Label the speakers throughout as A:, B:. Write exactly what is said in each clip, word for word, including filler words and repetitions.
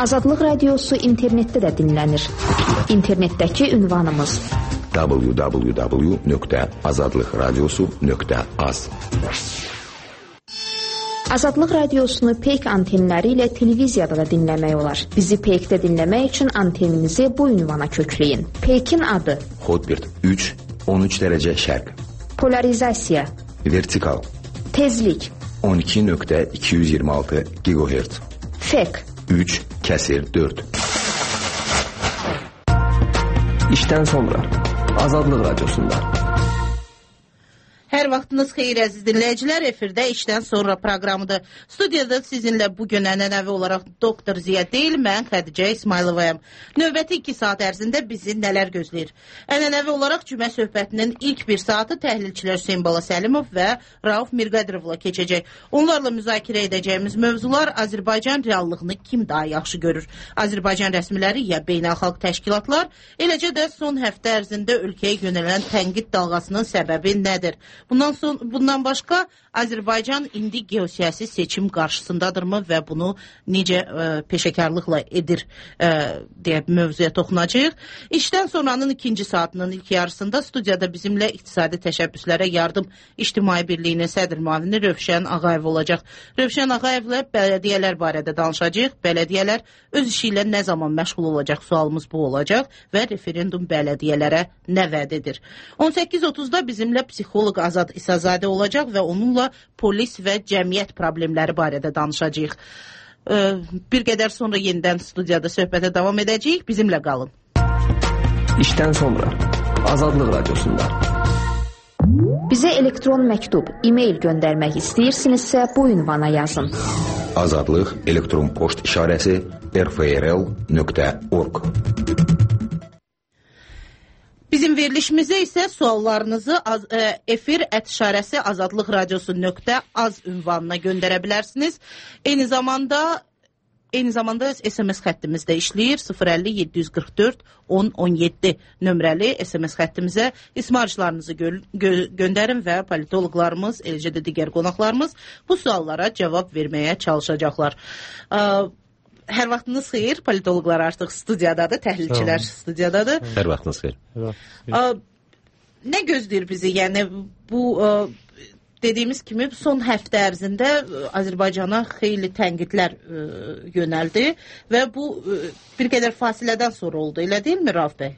A: Azadlıq Radiosu internetdə də dinlənir. İnternetdəki ünvanımız w w w nöqtə azadlıq radiosu nöqtə az. Azadlıq Radiosunu Peyk antenləri ilə televiziyada da dinləmək olar. Bizi Peykdə dinləmək üçün anteninizi bu ünvana kökləyin. Peykin adı
B: Hotbird üç on üç dərəcə şərq.
A: Polarizasiya
B: Vertikal
A: Tezlik
B: on iki nöqtə iki yüz iyirmi altı gigahertz.
A: Fek
B: üç kəsir dörd.
C: İşdən sonra Azadlıq Radiosunda.
D: Hər vaxtınız xeyir əziz dinləyicilər, efirdə işdən sonra proqramıdır. Studiyada sizinlə bugün ənənəvi olaraq Doktor Ziya deyil, mən Xədicə İsmayılovayam. Növbəti iki saat ərzində bizi nələr gözləyir? Ənənəvi olaraq cümə söhbətinin ilk bir saatı təhlilçilər Hüseyn Bala Səlimov və Rauf Mirqadirovla keçəcək. Onlarla müzakirə edəcəyimiz mövzular Azərbaycan reallığını kim daha yaxşı görür? Azərbaycan rəsmiləri ya beynəlxalq təşkilatlar, eləcə də son həftə ərzində ölkəyə yönələn tənqid dalğasının səbəbi nədir? Bundan, son, bundan başqa Azərbaycan indi geosiyasi seçim qarşısındadırmı və bunu necə ə, peşəkarlıqla edir ə, deyə mövzuya toxunacağıq. İşdən sonranın ikinci saatının ilk yarısında studiyada bizimlə İqtisadi Təşəbbüslərə Yardım İctimai Birliyinin sədr müavini Rövşən Ağayev olacaq. Rövşən Ağayevlə bələdiyyələr barədə danışacağıq. Bələdiyyələr öz işi ilə nə zaman məşğul olacaq sualımız bu olacaq və referendum bələdiyyələrə nə vəd edir. on səkkiz otuzda bizimlə psixoloq Azad İsazadə olacaq və onunla polis və cəmiyyət problemləri barədə danışacağıq. Bir qədər sonra yenidən studiyada söhbətə davam edəcəyik. Bizimlə qalın.
C: İşdən sonra Azadlıq Radiosunda.
A: Bizə elektron məktub, e-mail göndərmək istəyirsinizsə bu ünvana yazın.
B: Azadlıq elektron poçt işarəsi r f r l nöqtə org.
D: Bizim verilişimizə isə suallarınızı az, e, efir ət işarəsi azadlıq radiosu nöqtə az ünvanına göndərə bilərsiniz. Eyni zamanda eyni zamanda S M S xəttimiz də işləyir. sıfır əlli yeddi yüz qırx dörd on on yeddi nömrəli S M S xəttimizə ismarışlarınızı gö gö göndərin və politoloqlarımız, eləcə də digər qonaqlarımız bu suallara cavab verməyə çalışacaqlar. Ə, Hər vaxtınız xeyir, politoloqlar artıq studiyadadır, təhlilçilər studiyadadır.
B: Hər vaxtınız xeyir.
D: Ə, nə gözləyir bizi? Yəni bu ə, dediyimiz kimi son həftə ərzində Azərbaycana xeyli tənqidlər ə, yönəldi və bu ə, bir qədər fasilədən sonra oldu, elə deyilmi Rauf bəy?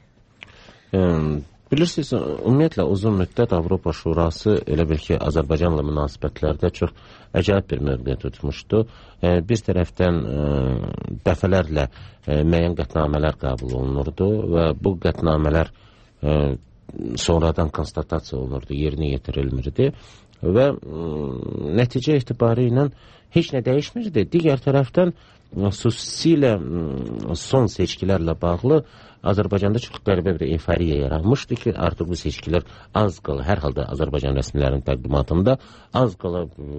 E: Hmm. Bilirsiniz, ümumiyyətlə uzun müddət Avropa Şurası elə bil ki, Azərbaycanla münasibətlərdə çox əcayib bir mövqe tutmuşdu. E, bir tərəfdən e, dəfələrlə e, müəyyən qətnamələr qəbul olunurdu və bu qətnamələr e, sonradan konstatasiya olunurdu, yerinə yetirilmirdi və e, nəticə etibarı ilə heç nə dəyişmirdi. Digər tərəfdən xüsusilə son seçkilərlə bağlı Azərbaycanda çox qəribə bir euforiya yaranmışdı ki, artıq bu seçkilər az qala, hər halda Azərbaycan rəsmilərinin təqdimatında az qala,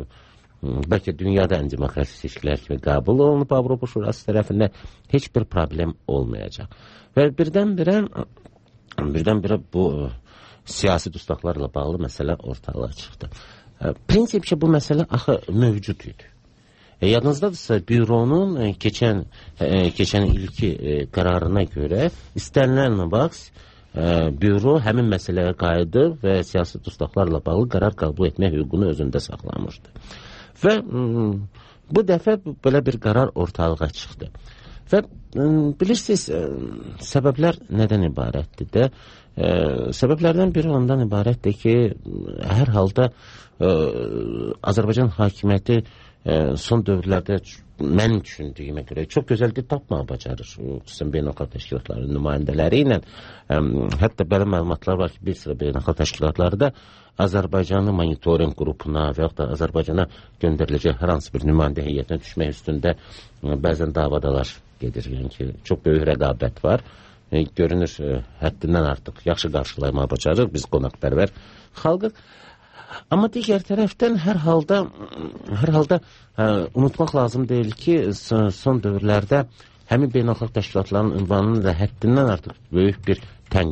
E: bəlkə dünyada ən demokratik seçkilər kimi qəbul olunub Avropa Şurası tərəfindən heç bir problem olmayacaq. Və birdən-birə birdən-birə bu siyasi dustaqlarla bağlı məsələ ortalığa çıxdı. Prinsip ki, bu məsələ axı mövcud idi. E, yadınızdadırsa, büronun e, keçən, e, keçən ilki e, qərarına görə istənilən vaxt e, büro həmin məsələyə qayıdır və siyasi dustaqlarla bağlı qərar qəbul etmək hüququnu özündə saxlamışdı. Və m, bu dəfə belə bir qərar ortalığa çıxdı. Və m, bilirsiniz, e, səbəblər nədən ibarətdir də? E, səbəblərdən biri ondan ibarətdir ki, hər halda e, Azərbaycan hakimiyyəti son dövrlərdə mənim düşündüyümə görə çox gözəl dil tapmağı bacarır. Xüsusən beynəlxalq təşkilatların nümayəndələri ilə. Hətta belə məlumatlar var ki, bir sıra beynəlxalq təşkilatlarda Azərbaycanlı monitoring qrupuna və yaxud da Azərbaycana göndəriləcək hər hansı bir nümayəndə heyətinə düşmək üstündə bəzən davadalar gedir. Yəni ki, çox böyük rəqabət var. Görünür, həddindən artıq yaxşı qarşılaymağı bacarır biz qonaqpərvər xalqıq. Amma digər tərəfdən hər halda hər halda ə, unutmaq lazım deyil ki, son dövrlərdə həmin beynəlxalq təşkilatların ünvanını da həddindən artıq böyük bir tənqid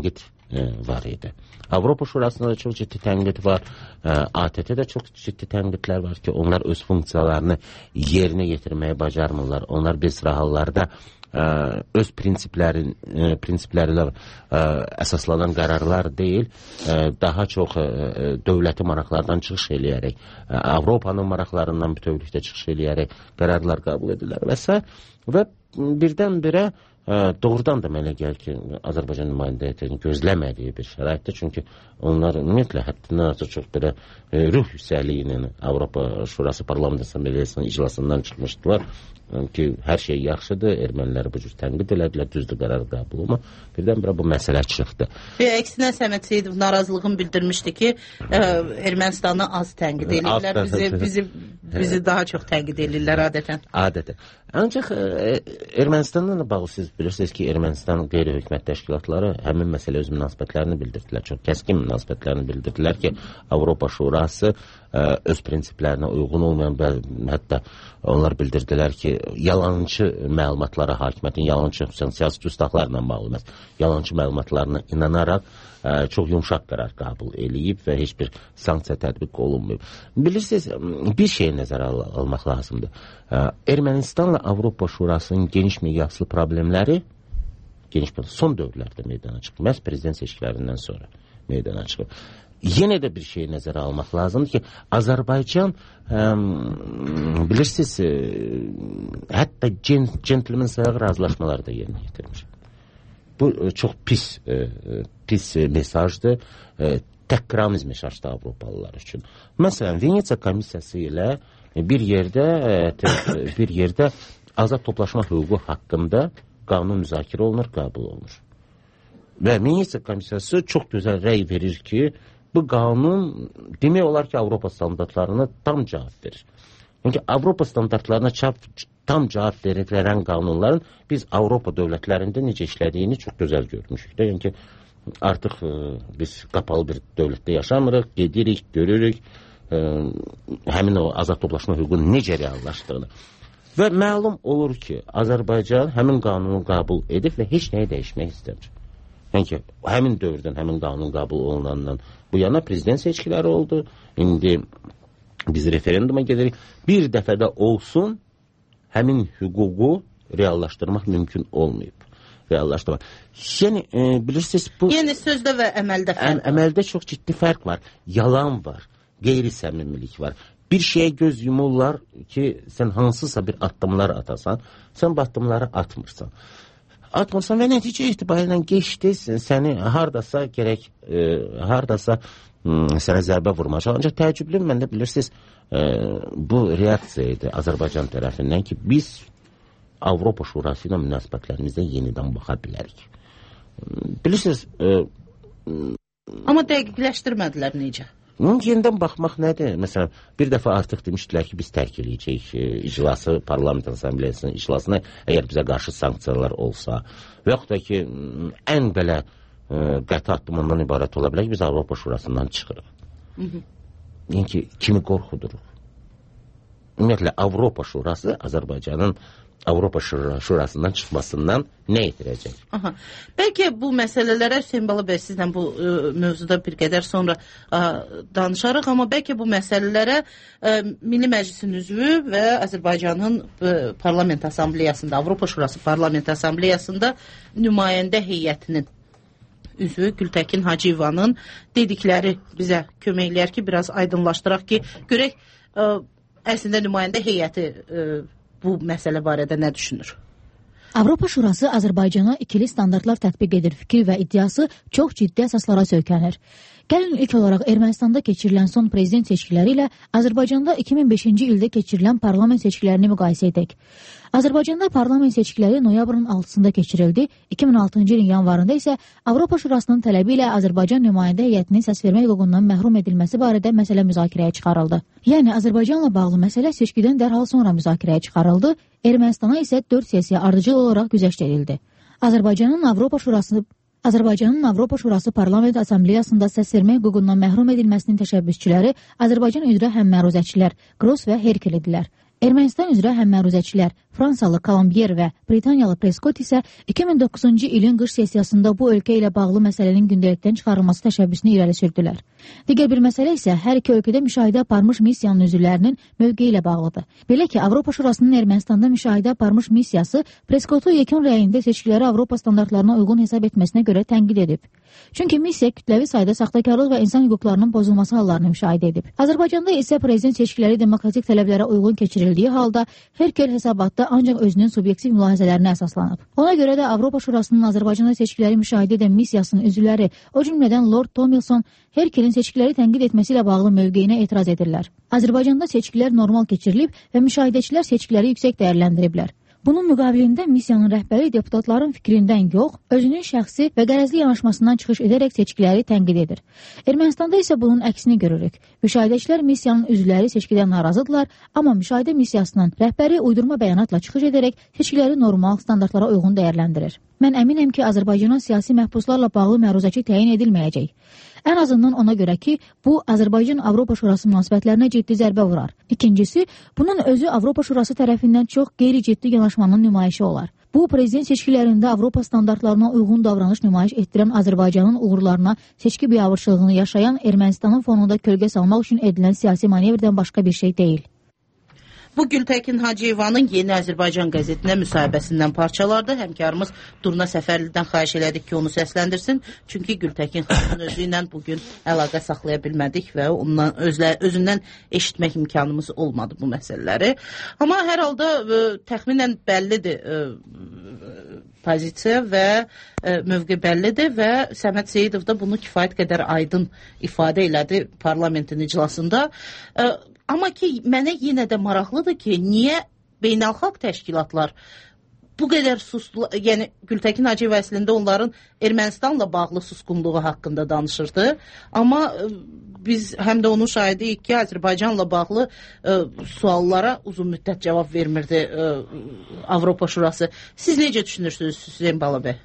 E: e, var idi. Avropa Şurasında da çox ciddi tənqid var. E, A T T'də çox ciddi tənqidlər var ki, onlar öz funksiyalarını yerinə yetirməyə bacarmırlar. Onlar bir sıra hallarda ə, öz prinsiplərin ə, prinsiplərlə ə, əsaslanan qərarlar deyil, ə, daha çox ə, dövləti maraqlardan çıxış eləyərək, ə, Avropanın maraqlarından bütövlükdə çıxış eləyərək qərarlar qəbul edirlər və s. Və birdən-birə ə, doğrudan da mənə gəlir ki, Azərbaycan nümayəndə heyətinin gözləmədiyi bir şəraitdir. Çünki onlar ümumiyyətlə həddindən artıq çox belə ə, ruh yüksəkliyi ilə Avropa Şurası Parlament Assambleyasının iclasından çıxmışdılar ki, hər şey yaxşıdır, erməniləri bu cür tənqid elədilər, düzdür qərar qəbul olma. Birdən-birə bu məsələ çıxdı.
D: Və əksinə Səməd Seyidov narazılığını bildirmişdi ki, ə, Ermənistanı az tənqid edirlər, bizi, bizi, bizi daha çox tənqid edirlər adətən.
E: Adətən. Ancaq ə, Ermənistanla bağlı siz bilirsiniz ki, Ermənistan qeyri-hökumət təşkilatları həmin məsələ öz münasibətlərini bildirdilər. Çox kəskin münasibətlərini bildirdilər ki, Avropa Şurası ə, öz prinsiplərinə uyğun olmayan və hətta onlar bildirdilər ki, yalançı məlumatlara hakimiyyətin, yalançı siyasi küstahlarla bağlı məhz, yalançı məlumatlarına inanaraq ə, çox yumşaq qərar qəbul eləyib və heç bir sanksiya tətbiq olunmayıb. Bilirsiniz, bir şeyi nəzərə al almaq lazımdır. Ə, Ermənistanla Avropa Şurasının geniş miqyaslı problemləri geniş son dövrlərdə meydana çıxıb. Məhz prezident seçkilərindən sonra meydana çıxıb. Yenə də bir şey nəzərə almaq lazımdır ki, Azərbaycan ə, bilirsiniz, ə, hətta centlmen sayıq razılaşmaları da yerinə yetirmiş. Bu ə, çox pis ə, pis ə, mesajdır, ə, təhqiramiz mesajdır Avropalılar üçün. Məsələn, Venesiya komissiyası ilə bir yerdə ə, bir yerdə azad toplaşma hüququ haqqında qanun müzakirə olunur, qəbul olunur. Və Venesiya komissiyası çox gözəl rəy verir ki, bu qanun demək olar ki, Avropa standartlarına tam cavab verir. Çünki Avropa standartlarına tam cavab verən qanunların biz Avropa dövlətlərində necə işlədiyini çox gözəl görmüşük. Yəni ki, artıq ə, biz qapalı bir dövlətdə yaşamırıq, gedirik, görürük, ə, həmin o azad toplaşma hüququnun necə reallaşdığını. Və məlum olur ki, Azərbaycan həmin qanunu qəbul edib və heç nəyi dəyişmək istəmir. Yəni ki, həmin dövrdən, həmin qanun qəbul olunandan bu yana prezident seçkiləri oldu. İndi biz referenduma gedirik. Bir dəfədə olsun, həmin hüququ reallaşdırmaq mümkün olmayıb. Reallaşdırmaq. Yəni, e, bilirsiniz, bu...
D: Yəni, sözdə və əməldə fərq var.
E: Əməldə çox ciddi fərq var. Yalan var, qeyri-səmimilik var. Bir şeyə göz yumurlar ki, sən hansısa bir addımlar atasan, sən bu addımları atmırsan. Atmırsan və nəticə etibarilə geçdin, səni hardasa gərək, e, hardasa m, sənə zərbə vurmayacaq. Ancaq təəccüblü məndə bilirsiniz, e, bu reaksiya idi Azərbaycan tərəfindən ki, biz Avropa Şurası ilə münasibətlərimizdə yenidən baxa bilərik. Bilirsiniz... E,
D: Amma dəqiqləşdirmədilər necə?
E: Yenidən baxmaq nədir? Məsələn, bir dəfə artıq demişdilər ki, biz tərk eləyəcəyik e, iclası, Parlament Assambleyasının iclasına, əgər bizə qarşı sanksiyalar olsa, və yaxud da ki, ən belə e, qəti addımından ibarət ola bilər ki, biz Avropa Şurasından çıxırıq. Hı -hı. Yəni ki, kimi qorxuduruq. Ümumiyyətlə, Avropa Şurası Azərbaycanın Avropa Şurasından çıxmasından nə etirəcək?
D: Aha. Bəlkə bu məsələlərə Hüseyin Bala bəy sizlə bu ə, mövzuda bir qədər sonra ə, danışarıq, amma bəlkə bu məsələlərə ə, Milli Məclisin üzvü və Azərbaycanın ə, Parlament Assambleyasında, Avropa Şurası Parlament Assambleyasında nümayəndə heyətinin üzvü Gültəkin Hacıyevanın dedikləri bizə kömək eləyər ki, biraz aydınlaşdıraq ki, görək ə, əslində nümayəndə heyəti ə, bu məsələ barədə nə düşünür?
F: Avropa Şurası Azərbaycana ikili standartlar tətbiq edir fikir və iddiası çox ciddi əsaslara söykənir. Gəlin ilk olaraq Ermənistanda keçirilən son prezident seçkiləri ilə Azərbaycanda iki min beşinci ildə keçirilən parlament seçkilərini müqayisə edək. Azərbaycanda parlament seçkiləri noyabrın altısında keçirildi, iki min altıncı ilin yanvarında isə Avropa Şurasının tələbi ilə Azərbaycan nümayəndə heyətinin səsvermə hüququndan məhrum edilməsi barədə məsələ müzakirəyə çıxarıldı. Yəni, Azərbaycanla bağlı məsələ seçkidən dərhal sonra müzakirəyə çıxarıldı, Ermənistana isə dörd sessiya ardıcıl olaraq güzəşt edildi. Azərbaycanın Avropa Şurası Azərbaycanın Avropa Şurası Parlament Assambleyasında səsvermə hüququndan məhrum edilməsinin təşəbbüsçüləri Azərbaycan üzrə həmməruzəçilər Qros və Herkel idilər. Ermənistan üzrə həm məruzəçilər Fransalı Colombier və Britaniyalı Prescott isə iki min doqquzuncu ilin qış sessiyasında bu ölkə ilə bağlı məsələnin gündəlikdən çıxarılması təşəbbüsünü irəli sürdülər. Digər bir məsələ isə hər iki ölkədə müşahidə aparmış missiyanın üzvlərinin mövqeyi ilə bağlıdır. Belə ki, Avropa Şurasının Ermənistanda müşahidə aparmış missiyası Prescottu yekun rəyində seçkiləri Avropa standartlarına uyğun hesab etməsinə görə tənqid edib. Çünki missiya kütləvi sayda saxtakarlıq və insan hüquqlarının pozulması hallarını müşahidə edib. Azərbaycanda isə prezident seçkiləri demokratik tələblərə uyğun keçirildiyi halda Herkel hesabatda ancaq özünün subyektiv mülahizələrinə əsaslanıb. Ona görə də Avropa Şurasının Azərbaycanda seçkiləri müşahidə edən missiyasının üzvləri, o cümlədən Lord Tomilson, Herkelin seçkiləri tənqid etməsi ilə bağlı mövqeyinə etiraz edirlər. Azərbaycanda seçkilər normal keçirilib və müşahidəçilər seçkiləri yüksək dəyərləndiriblər. Bunun müqabilində missiyanın rəhbəri deputatların fikrindən yox, özünün şəxsi və qərəzli yanaşmasından çıxış edərək seçkiləri tənqid edir. Ermənistanda isə bunun əksini görürük. Müşahidəçilər missiyanın üzvləri seçkidən narazıdırlar, amma müşahidə missiyasının rəhbəri uydurma bəyanatla çıxış edərək seçkiləri normal standartlara uyğun dəyərləndirir. Mən əminəm ki, Azərbaycanın siyasi məhbuslarla bağlı məruzəçi təyin edilməyəcək. Ən azından ona görə ki, bu Azərbaycan-Avropa Şurası münasibətlərinə ciddi zərbə vurar. İkincisi, bunun özü Avropa Şurası tərəfindən çox qeyri-ciddi yanaşmanın nümayişi olar. Bu, prezident seçkilərində Avropa standartlarına uyğun davranış nümayiş etdirən Azərbaycanın uğurlarına seçki biabırçılığını yaşayan Ermənistanın fonunda kölgə salmaq üçün edilən siyasi manevrdən başqa bir şey deyil.
D: Bu Gültəkin Hacıyevanın Yeni Azərbaycan qəzetinə müsahibəsindən parçalardı. Həmkarımız Durna Səfərlidən xahiş elədik ki, onu səsləndirsin. Çünki Gültəkin xanımın özü ilə bugün əlaqə saxlaya bilmədik və ondan, özlə, özündən eşitmək imkanımız olmadı bu məsələləri. Amma hər halda ə, təxminən bəllidir ə, pozisiya və ə, mövqe bəllidir və Səməd Seyidov da bunu kifayət qədər aydın ifadə elədi parlamentin iclasında. Ə, Amma ki, mənə yenə də maraqlıdır ki, niyə beynəlxalq təşkilatlar bu qədər susdular, yəni Gültəkin Hacıyev əslində onların Ermənistanla bağlı susqunluğu haqqında danışırdı. Amma biz həm də onun şahidiyik ki, Azərbaycanla bağlı ə, suallara uzun müddət cavab vermirdi ə, Avropa Şurası. Siz necə düşünürsünüz Hüseyn Balabəy?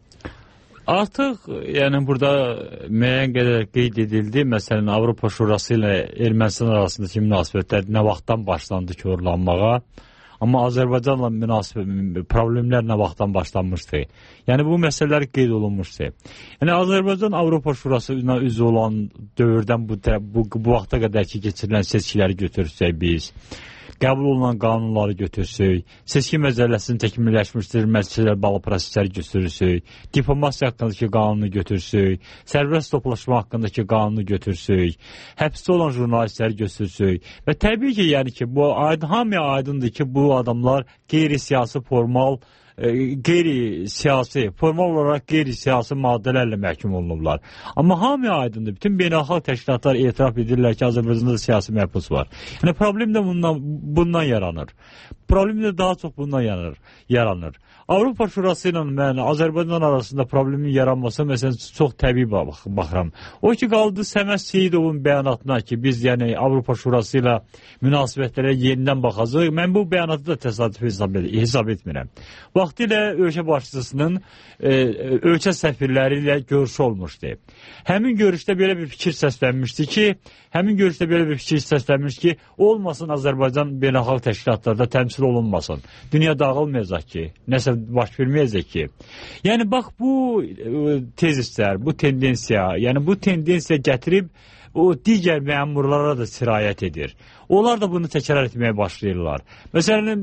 G: Artıq, yəni burada müəyyən qədər qeyd edildi, məsələn, Avropa Şurası ilə Ermənistan arasındakı münasibətlər nə vaxtdan başlandı korlanmağa, amma Azərbaycanla münasibət, problemlər nə vaxtdan başlanmışdı. Yəni bu məsələlər qeyd olunmuşdu. Yəni Azərbaycan Avropa Şurası üzv olan dövrdən bu, bu, bu vaxta qədər ki, keçirilən seçkiləri götürsək biz, qəbul olunan qanunları götürsək, seçki məcəlləsinin təkmilləşmişdirilməsi ilə bağlı prosesləri götürsək, diplomasiya haqqındakı qanunu götürsək, sərbəst toplaşma haqqındakı qanunu götürsək, həbsdə olan jurnalistləri götürsək və təbii ki, yəni ki, bu aydın, hamıya aydındır ki, bu adamlar qeyri-siyasi formal qeyri-siyasi, formal olaraq qeyri-siyasi maddələrlə məhkum olunublar. Amma hamıya aydındır. Bütün beynəlxalq təşkilatlar etiraf edirlər ki, Azərbaycanda siyasi məhbus var. Yəni problem də bundan, bundan yaranır. Problem də daha çox bundan yaranır. yaranır. Avropa Şurası ilə yəni, Azərbaycan arasında problemin yaranması məsələn çox təbii bax baxıram. O ki qaldı Səməd Seyidovun bəyanatına ki, biz yəni Avropa Şurası ilə münasibətlərə yenidən baxacağıq. Mən bu bəyanatı da təsadüf hesab, hesab etmirəm. Vaxtilə ölkə başçısının e, ölkə səfirləri ilə görüşü olmuşdu. Həmin görüşdə belə bir fikir səslənmişdi ki, həmin görüşdə belə bir fikir səslənmiş ki, olmasın Azərbaycan beynəlxalq təşkilatlarda təmsil olunmasın. Dünya dağılmayacaq ki, nəsə baş verməyəcək ki. Yəni bax bu e, tezislər, bu tendensiya, yəni bu tendensiya gətirib o digər məmurlara da sirayət edir. Onlar da bunu təkrar etməyə başlayırlar. Məsələn,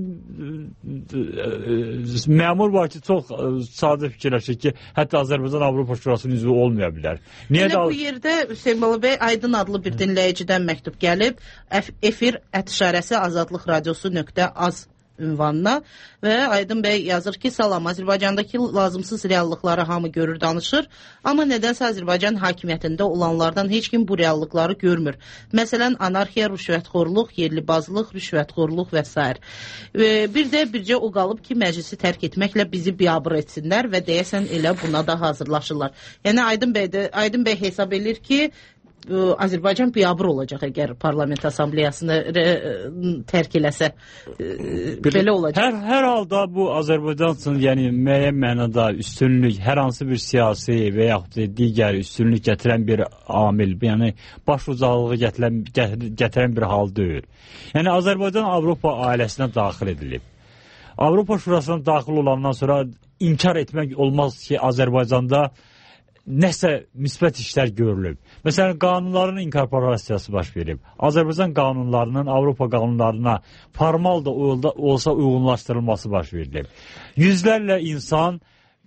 G: məmur var ki, çox sadə fikirləşir ki, hətta Azərbaycan Avropa Şurasının üzvü olmaya bilər. Niyə
D: də... Bu yerdə Hüseyn Balabəy Aydın adlı bir dinləyicidən məktub gəlib. Efir ətişarəsi azadlıq radiosu nöqtə az ünvanına və Aydın bəy yazır ki, salam, Azərbaycandakı lazımsız reallıqları hamı görür, danışır, amma nədənsə Azərbaycan hakimiyyətində olanlardan heç kim bu reallıqları görmür. Məsələn, anarxiya, rüşvətxorluq, yerlibazlıq, rüşvətxorluq və s. Bir də bircə o qalıb ki, məclisi tərk etməklə bizi biabır etsinlər və deyəsən elə buna da hazırlaşırlar. Yəni Aydın bəy, də, Aydın bəy hesab edir ki, Azərbaycan biabır olacaq əgər parlament assambleyasını tərk eləsə, belə olacaq.
G: Hər, hər halda bu Azərbaycan üçün yəni müəyyən mənada üstünlük, hər hansı bir siyasi və yaxud digər üstünlük gətirən bir amil, yəni baş ucaqlığı gətirən, gətirən bir hal deyil. Yəni Azərbaycan Avropa ailəsinə daxil edilib. Avropa Şurasına daxil olandan sonra inkar etmək olmaz ki, Azərbaycanda nəsə müsbət işlər görülüb. Məsələn, qanunların inkorporasiyası baş verib. Azərbaycan qanunlarının Avropa qanunlarına formal da olsa uyğunlaşdırılması baş verilib. Yüzlərlə insan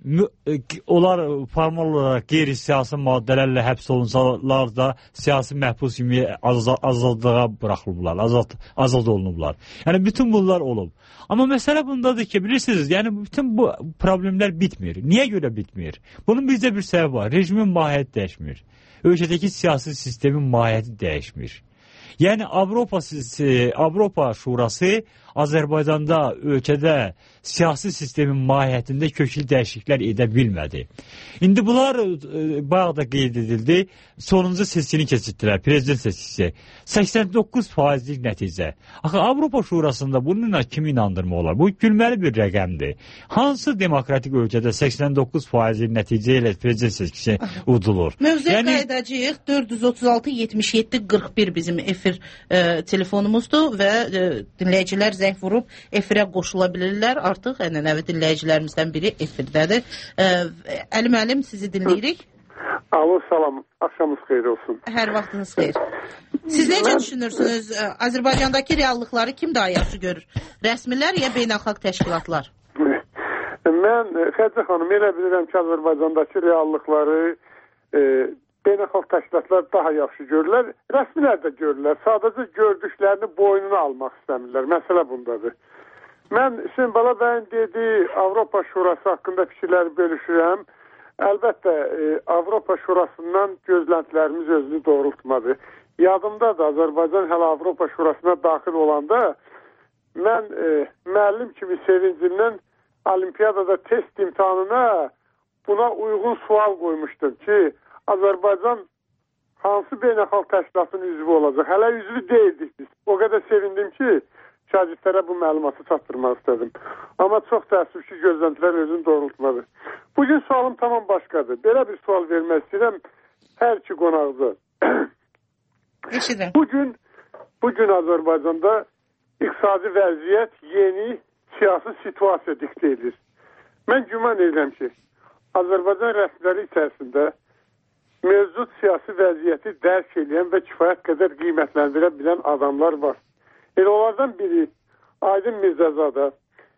G: onlar formal olaraq qeyri-siyasi maddələrlə həbs olunsalar da siyasi məhbus kimi azadlığa buraxılıblar, azad, azad olunublar. Yəni, bütün bunlar olub. Amma məsələ bundadır ki, bilirsiniz, yəni bütün bu problemlər bitmir. Niyə görə bitmir? Bunun bizdə bir səbəb var. Rejimin mahiyyəti dəyişmir. Ölkədəki siyasi sistemin mahiyyəti dəyişmir. Yəni, Avropa, Avropa Şurası Azərbaycanda, ölkədə siyasi sistemin mahiyyətində köklü dəyişikliklər edə bilmədi. İndi bunlar bayağı da qeyd edildi. Sonuncu seçkini keçirdilər, prezident seçkisi. səksən doqquz faizlik nəticə. Axı, Avropa Şurasında bununla kim inandırma olar? Bu gülməli bir rəqəmdir. Hansı demokratik ölkədə səksən doqquz faizlik nəticə ilə prezident seçkisi udulur?
D: Mövzuya yəni, qaydacıyıq. dörd yüz otuz altı yetmiş yeddi qırx bir bizim efir e, telefonumuzdur və e, dinləyicilər zəng vurub efirə qoşula bilirlər. Artıq ənənəvi dinləyicilərimizdən biri efirdədir. E, Əli müəllim, sizi dinləyirik.
H: Alo, salam. Axşamınız xeyir olsun.
D: Hər vaxtınız xeyir. Siz necə mən... düşünürsünüz? Azərbaycandakı reallıqları kim daha yaxşı görür? Rəsmilər ya beynəlxalq təşkilatlar?
H: Mən, Xədicə xanım, elə bilirəm ki, Azərbaycandakı reallıqları e, beynəlxalq təşkilatlar daha yaxşı görürlər. Rəsmilər də görürlər. Sadəcə gördüklərini boynuna almaq istəmirlər. Məsələ bundadır. Mən Hüseyn Bala bəyin dediyi Avropa Şurası haqqında fikirləri bölüşürəm. Əlbəttə, e, Avropa Şurasından gözləntilərimiz özünü doğrultmadı. Yadımdadır, Azərbaycan hələ Avropa Şurasına daxil olanda mən e, müəllim kimi sevincimdən olimpiyadada test imtahanına buna uyğun sual qoymuşdum ki, Azərbaycan hansı beynəlxalq təşkilatının üzvü olacaq? Hələ üzvü deyildik biz. O qədər sevindim ki, şagirdlərə bu məlumatı çatdırmaq istədim. Amma çox təəssüf ki, gözləntilər özünü doğrultmadı. Bugün sualım tamam başqadır. Belə bir sual vermək istəyirəm hər iki qonağıza. Bugün, bugün Azərbaycanda iqtisadi vəziyyət yeni siyasi situasiya diktə edir. Mən güman edirəm ki, Azərbaycan rəsmiləri içərisində mövcud siyasi vəziyyəti dərk edən və kifayət qədər qiymətləndirə bilən adamlar var. Elə onlardan biri Aydın Mirzəzadə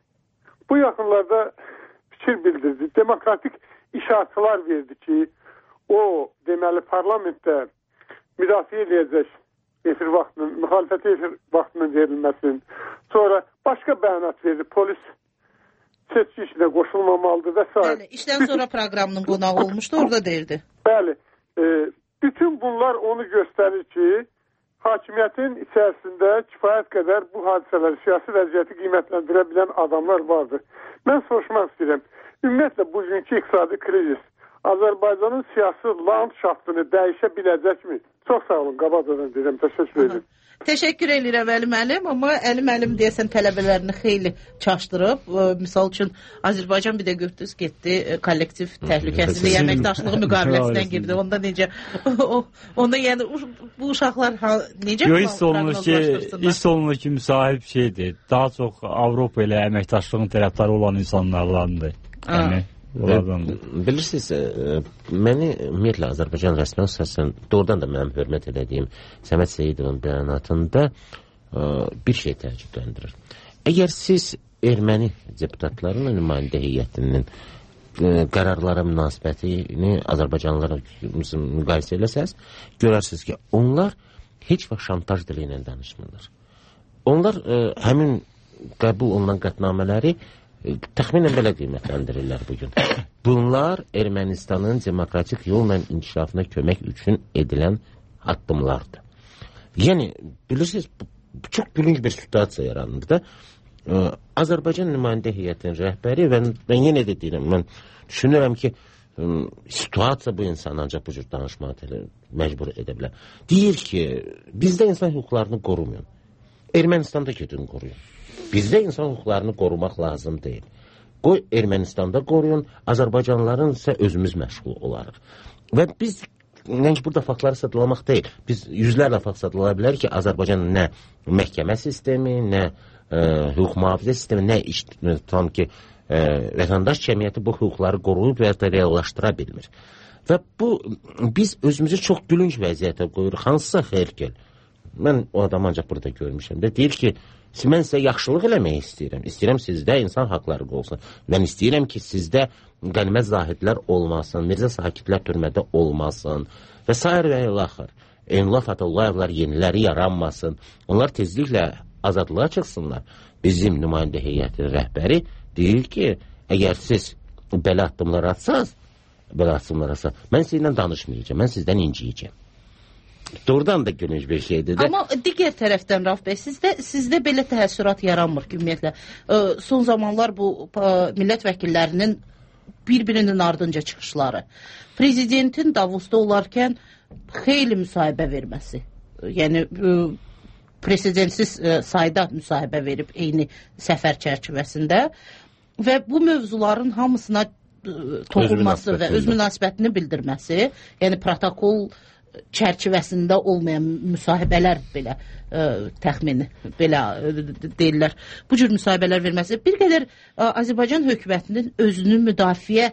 H: bu yaxınlarda fikir bildirdi. Demokratik işartılar verdi ki, o deməli parlamentdə müdafiə edəcək efir vaxtının, müxalifətə efir vaxtının verilməsinin. Sonra başqa bəyanat verdi. Polis seçki işinə qoşulmamalıdır və s.
D: Bəli, işdən sonra proqramının qonağı olmuşdu, orada deyirdi.
H: Bəli, e, bütün bunlar onu göstərir ki, hakimiyyətin içərisində kifayət qədər bu hadisələri, siyasi vəziyyəti qiymətləndirə bilən adamlar vardır. Mən soruşmaq istəyirəm, ümumiyyətlə bugünkü iqtisadi krizis Azərbaycanın siyasi landşaftını dəyişə biləcəkmi? Çox sağ olun, qabaqcadan deyirəm, təşəkkür edirəm.
D: Təşəkkür edirəm Əli müəllim, amma Əli müəllim deyəsən tələbələrini xeyli çaşdırıb. Misal üçün Azərbaycan bir də götürdünüz, getdi kollektiv təhlükəsizlik əməkdaşlığı müqaviləsinə girdi. Onda necə onda yəni bu uşaqlar necə
G: hiss olunur ki, hiss olunur ki, müsahib şeydir. Daha çox Avropa ilə əməkdaşlığın tərəfdarı olan insanlardandır. Yəni
E: bilirsiniz, məni ümumiyyətlə Azərbaycan rəsmi əsasən doğrudan da mənim hörmət elədiyim Səməd Seyidovun bəyanatında bir şey təəccübləndirir. Əgər siz erməni deputatlarının nümayəndə heyətinin qərarlara münasibətini Azərbaycanlılara müqayisə eləsəz, görərsiniz ki, onlar heç vaxt şantaj dili ilə danışmırlar. Onlar həmin qəbul olunan qətnamələri təxminən belə qiymətləndirirlər bugün. Bunlar Ermənistanın demokratik yolla inkişafına kömək üçün edilən addımlardır. Yəni, bilirsiniz, çox gülünç bir situasiya yaranır da. Azərbaycan nümayəndə heyətinin rəhbəri və mən yenə də deyirəm, mən düşünürəm ki, situasiya bu insanı ancaq bu cür danışmağa məcbur edə bilər. Deyir ki, bizdə insan hüquqlarını qorumuyor. Ermənistanda gedin qoruyun. Bizdə insan hüquqlarını qorumaq lazım deyil. Qoy Ermənistanda qoruyun, Azərbaycanlıların isə özümüz məşğul olarıq. Və biz, nəinki burada faktları sadılamaq deyil, biz yüzlərlə fakt sadıla bilər ki, Azərbaycanın nə məhkəmə sistemi, nə ə, hüquq mühafizə sistemi, nə iş, tam ki, ə, vətəndaş cəmiyyəti bu hüquqları qoruyub və ya reallaşdıra bilmir. Və bu, biz özümüzü çox gülünc vəziyyətə qoyuruq, hansısa xeyirgel. Mən o adamı ancaq burada görmüşəm də, deyir ki, mən sizə yaxşılıq eləmək istəyirəm. İstəyirəm sizdə insan haqları olsun. Mən istəyirəm ki, sizdə qənimət zahidlər olmasın, Mirzə Sakitlər türmədə olmasın və s. və ilaxır. Eynullah Fətullayevlər yeniləri yaranmasın. Onlar tezliklə azadlığa çıxsınlar. Bizim nümayəndə heyətinin rəhbəri deyir ki, əgər siz belə addımlar atsaz, belə addımlar atsaz, mən sizinlə danışmayacağım, mən sizdən inciyəcəm. Doğrudan da gülünç bir şeydir də.
D: Amma digər tərəfdən Rauf bəy, sizdə, sizdə belə təhəssürat yaranmır ki, ümumiyyətlə. Son zamanlar bu millət vəkillərinin bir-birinin ardınca çıxışları, prezidentin Davosda olarkən xeyli müsahibə verməsi, yəni prezidentsiz sayda müsahibə verib eyni səfər çərçivəsində və bu mövzuların hamısına toxunması və öz münasibətini bildirməsi, yəni protokol çərçivəsində olmayan müsahibələr belə ə, təxmini belə ə, deyirlər. Bu cür müsahibələr verməsi bir qədər ə, Azərbaycan hökumətinin özünün müdafiə ə,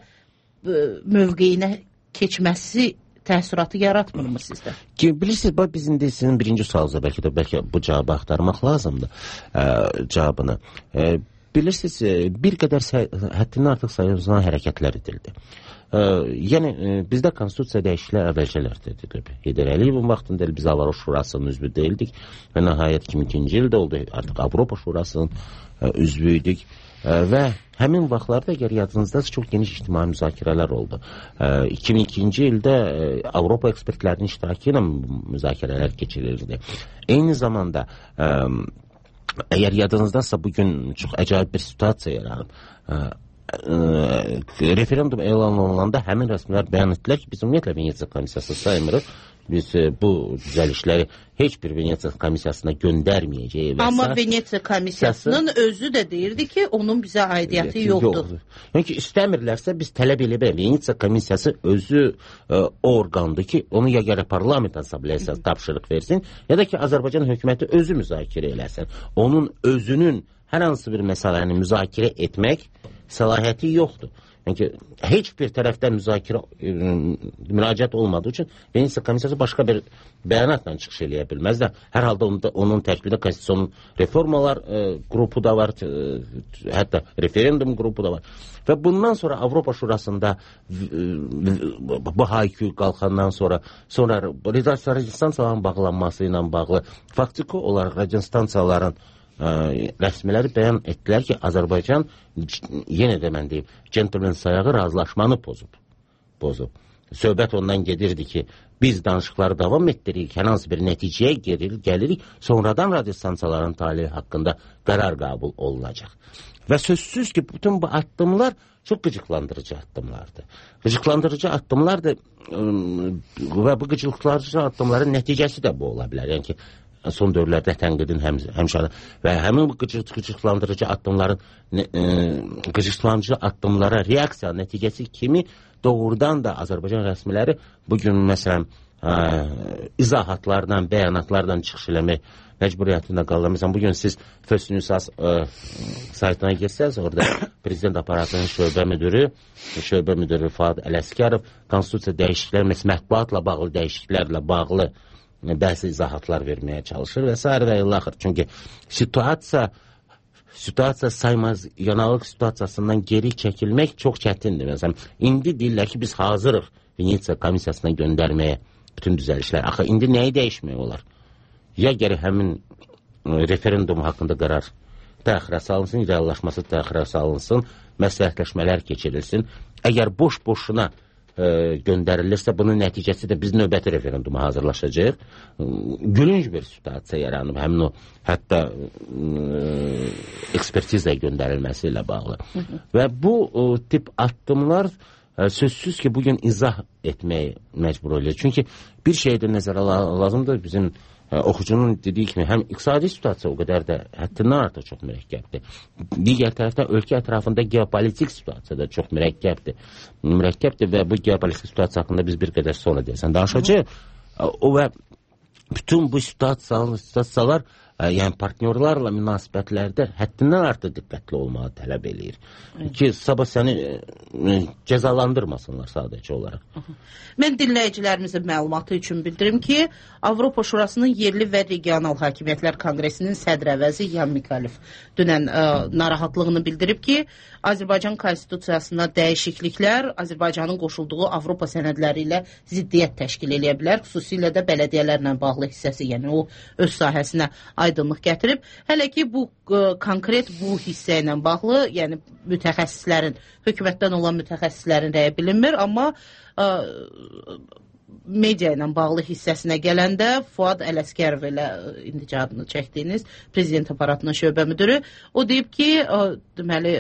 D: mövqeyinə keçməsi təəssüratı yaratmırmı sizdə?
E: Ki, bilirsiniz, bax bizim də sizin birinci sualınıza bəlkə də bəlkə bu cavabı axtarmaq lazımdır ə, cavabını. Ə, bilirsiniz, bir qədər həddindən artıq sayılan hərəkətlər edildi. Ee, yəni e, bizdə konstitusiya dəyişikliklər əvvəlcələr edilib. Heydər Əliyevin vaxtında biz Avropa Şurasının üzvü deyildik və nəhayət iki min ikinci ildə oldu, artıq Avropa Şurasının e, üzvü idik e, və həmin vaxtlarda əgər yadınızda çox geniş ictimai müzakirələr oldu. E, iki min ikinci ildə e, Avropa ekspertlərinin iştirakı ilə müzakirələr keçirildi. Eyni zamanda e, əgər yadınızdasa bugün çox əcayib bir situasiya yaranıb. E, referendum elan olunanda həmin rəsmilər bəyan etdilər ki, biz ümumiyyətlə Venesiya komissiyası saymırıq. Biz e, bu düzəlişləri heç bir Venesiya komissiyasına göndərməyəcəyik.
D: Amma Venesiya komissiyasının özü də deyirdi ki, onun bizə aidiyyəti yoxdur. yoxdur.
E: Yəni ki, istəmirlərsə biz tələb elə bilər. Venesiya komissiyası özü e, orqandır ki, onu ya gərək parlament asambleyasına tapşırıq versin, ya da ki, Azərbaycan hökuməti özü müzakirə eləsin. Onun özünün hər hansı bir məsələni müzakirə etmək səlahiyyəti yoxdur. Yəni ki, heç bir tərəfdən müzakirə e, müraciət olmadığı üçün Venesiya komissiyası başqa bir bəyanatla çıxış eləyə bilməz də. Hər halda onda, onun tərkibində konstitusiyanın reformalar e, qrupu da var, e, hətta referendum qrupu da var. Və bundan sonra Avropa Şurasında e, bu haykü qalxandan sonra sonra radiostansiyaların bağlanması ilə bağlı faktiki olaraq radiostansiyaların rəsmiləri bəyan etdilər ki, Azərbaycan yenə də mən deyim, centlmen sayağı razılaşmanı pozub. pozub. Söhbət ondan gedirdi ki, biz danışıqları davam etdiririk, hər hansı bir nəticəyə gelirik, gəlirik, sonradan radiostansiyaların talihi haqqında qərar qəbul olunacaq. Və sözsüz ki, bütün bu addımlar çox qıcıqlandırıcı addımlardır. Qıcıqlandırıcı addımlardır və bu qıcıqlandırıcı addımların nəticəsi də bu ola bilər. Yəni ki, son dövrlərdə tənqidin həm, həmşəri və həmin bu qıcıqlandırıcı addımların e, qıcıqlandırıcı addımlara reaksiya nəticəsi kimi doğrudan da Azərbaycan rəsmiləri bugün məsələn ə, izahatlardan, bəyanatlardan çıxış eləmək məcburiyyətində qalırlar. Məsələn, bugün siz First News saytına geçsəz, orada prezident aparatının şöbə müdürü, şöbə müdürü Fuad Ələsgərov konstitusiya dəyişiklikləri, məsələn, mətbuatla bağlı dəyişikliklərlə bağlı bəzi izahatlar verməyə çalışır və s. və ilaxır. Çünki situasiya situasiya saymaz, yanalıq situasiyasından geri çəkilmək çox çətindir. Məsələn, indi deyirlər ki, biz hazırıq Venesiya komissiyasına göndərməyə bütün düzəlişlər. Axı, indi nəyi dəyişmək olar? Ya gərək həmin referendum haqqında qərar təxirə salınsın, reallaşması təxirə salınsın, məsləhətləşmələr keçirilsin. Əgər boş-boşuna e, göndərilirsə, bunun nəticəsi də biz növbəti referenduma hazırlaşacaq. Gülünc bir situasiya yaranıb, həmin o hətta e, ekspertizlə göndərilməsi ilə bağlı. Hı -hı. Və bu e, tip addımlar sözsüz ki bugün izah etməyə məcbur oluyor. Çünki bir şey də nəzərə lazımdır. Bizim ə, oxucunun dediyi kimi həm iqtisadi situasiya o qədər də həddindən artıq çox mürəkkəbdir. Digər tərəfdən ölkə ətrafında geopolitik situasiya da çox mürəkkəbdir. Mürəkkəbdir və bu geopolitik situasiya haqqında biz bir qədər sonra deyəsən danışacağıq. O və bütün bu situasiyalar, situasiyalar ə, yəni partnyorlarla münasibətlərdə həddindən artıq diqqətli olmağı tələb eləyir. Evet. Ki sabah səni ə, cəzalandırmasınlar sadəcə olaraq.
D: Mən dinləyicilərimizin məlumatı üçün bildirim ki, Avropa Şurasının yerli və regional hakimiyyətlər konqresinin sədr əvəzi Yan Mikalif dünən ə, narahatlığını bildirib ki, Azərbaycan konstitusiyasına dəyişikliklər Azərbaycanın qoşulduğu Avropa sənədləri ilə ziddiyyət təşkil edə bilər, xüsusilə də bələdiyyələrlə bağlı hissəsi, yəni o öz sahəsinə aydınlıq gətirib. Hələ ki, bu ə, konkret bu hissə ilə bağlı, yəni mütəxəssislərin, hökumətdən olan mütəxəssislərin rəyi bilinmir, amma ə, media ilə bağlı hissəsinə gələndə Fuad Ələskərov ilə indici adını çəkdiyiniz prezident aparatının şöbə müdürü, o deyib ki, ə, deməli,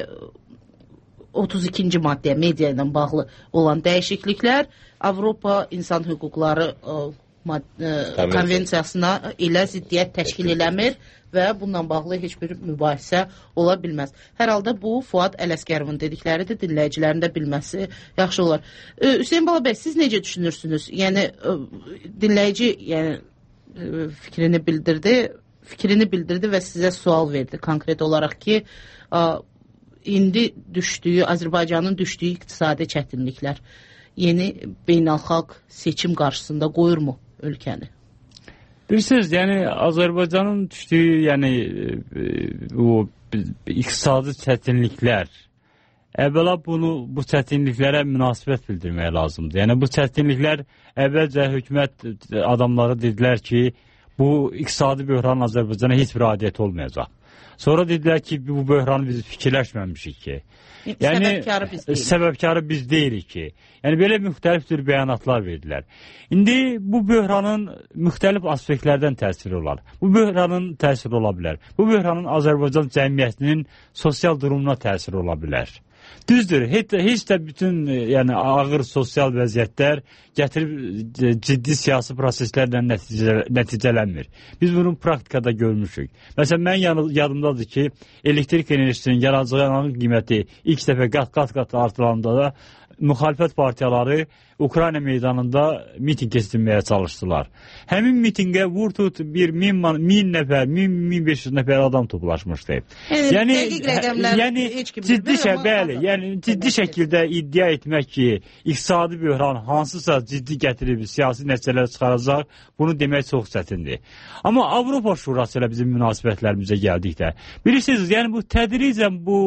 D: otuz ikinci maddiyə media ilə bağlı olan dəyişikliklər Avropa İnsan Hüquqları ə, ə, konvensiyasına ilə ziddiyyət təşkil eləmir və bununla bağlı heç bir mübahisə ola bilməz. Hər halda bu Fuad Ələskərovun dedikləridir, dinləyicilərin də bilməsi yaxşı olar. Ə, Hüseyin Balabəy, siz necə düşünürsünüz? Yəni ə, dinləyici yəni, ə, fikrini bildirdi, fikrini bildirdi və sizə sual verdi konkret olaraq ki, ə, indi düşdüyü, Azərbaycanın düşdüyü iqtisadi çətinliklər yeni beynəlxalq seçim qarşısında qoyurmu ölkəni?
G: Bilirsiniz, yəni Azərbaycanın düşdüyü, yəni o iqtisadi çətinliklər, əvvəla bunu bu çətinliklərə münasibət bildirmək lazımdır. Yəni bu çətinliklər əvvəlcə hökumət adamları dedilər ki, bu iqtisadi böhran Azərbaycana heç bir adiyyət olmayacaq. Sonra dedilər ki, bu böhranı biz fikirləşməmişik ki. Yəni, səbəbkarı biz deyilik. Səbəbkarı biz deyilik ki. Yəni, belə müxtəlif tür bəyanatlar verdilər. İndi bu böhranın müxtəlif aspektlərdən təsiri olar. Bu böhranın təsiri ola bilər. Bu böhranın Azərbaycan cəmiyyətinin sosial durumuna təsiri ola bilər. Düzdür, heç, heç də bütün yəni, ağır sosial vəziyyətlər gətirib ciddi siyasi proseslərlə nəticə, nəticələnmir. Biz bunu praktikada görmüşük. Məsələn, mən yadımdadır ki, elektrik enerjisinin yaradıcının qiyməti ilk dəfə qat-qat-qat artırılanda da müxalifət partiyaları Ukrayna meydanında miting keçirməyə çalışdılar. Həmin mitingə vur tut bir min, min nəfər, min, min beş yüz nəfər adam toplaşmışdı.
D: Yəni, yəni,
G: yəni ciddi, şə, bəli, yəni, ciddi şəkildə iddia etmək ki, iqtisadi böhran hansısa ciddi gətirib siyasi nəticələr çıxaracaq, bunu demək çox çətindir. Amma Avropa Şurası ilə bizim münasibətlərimizə gəldikdə, bilirsiniz, yəni bu tədricən bu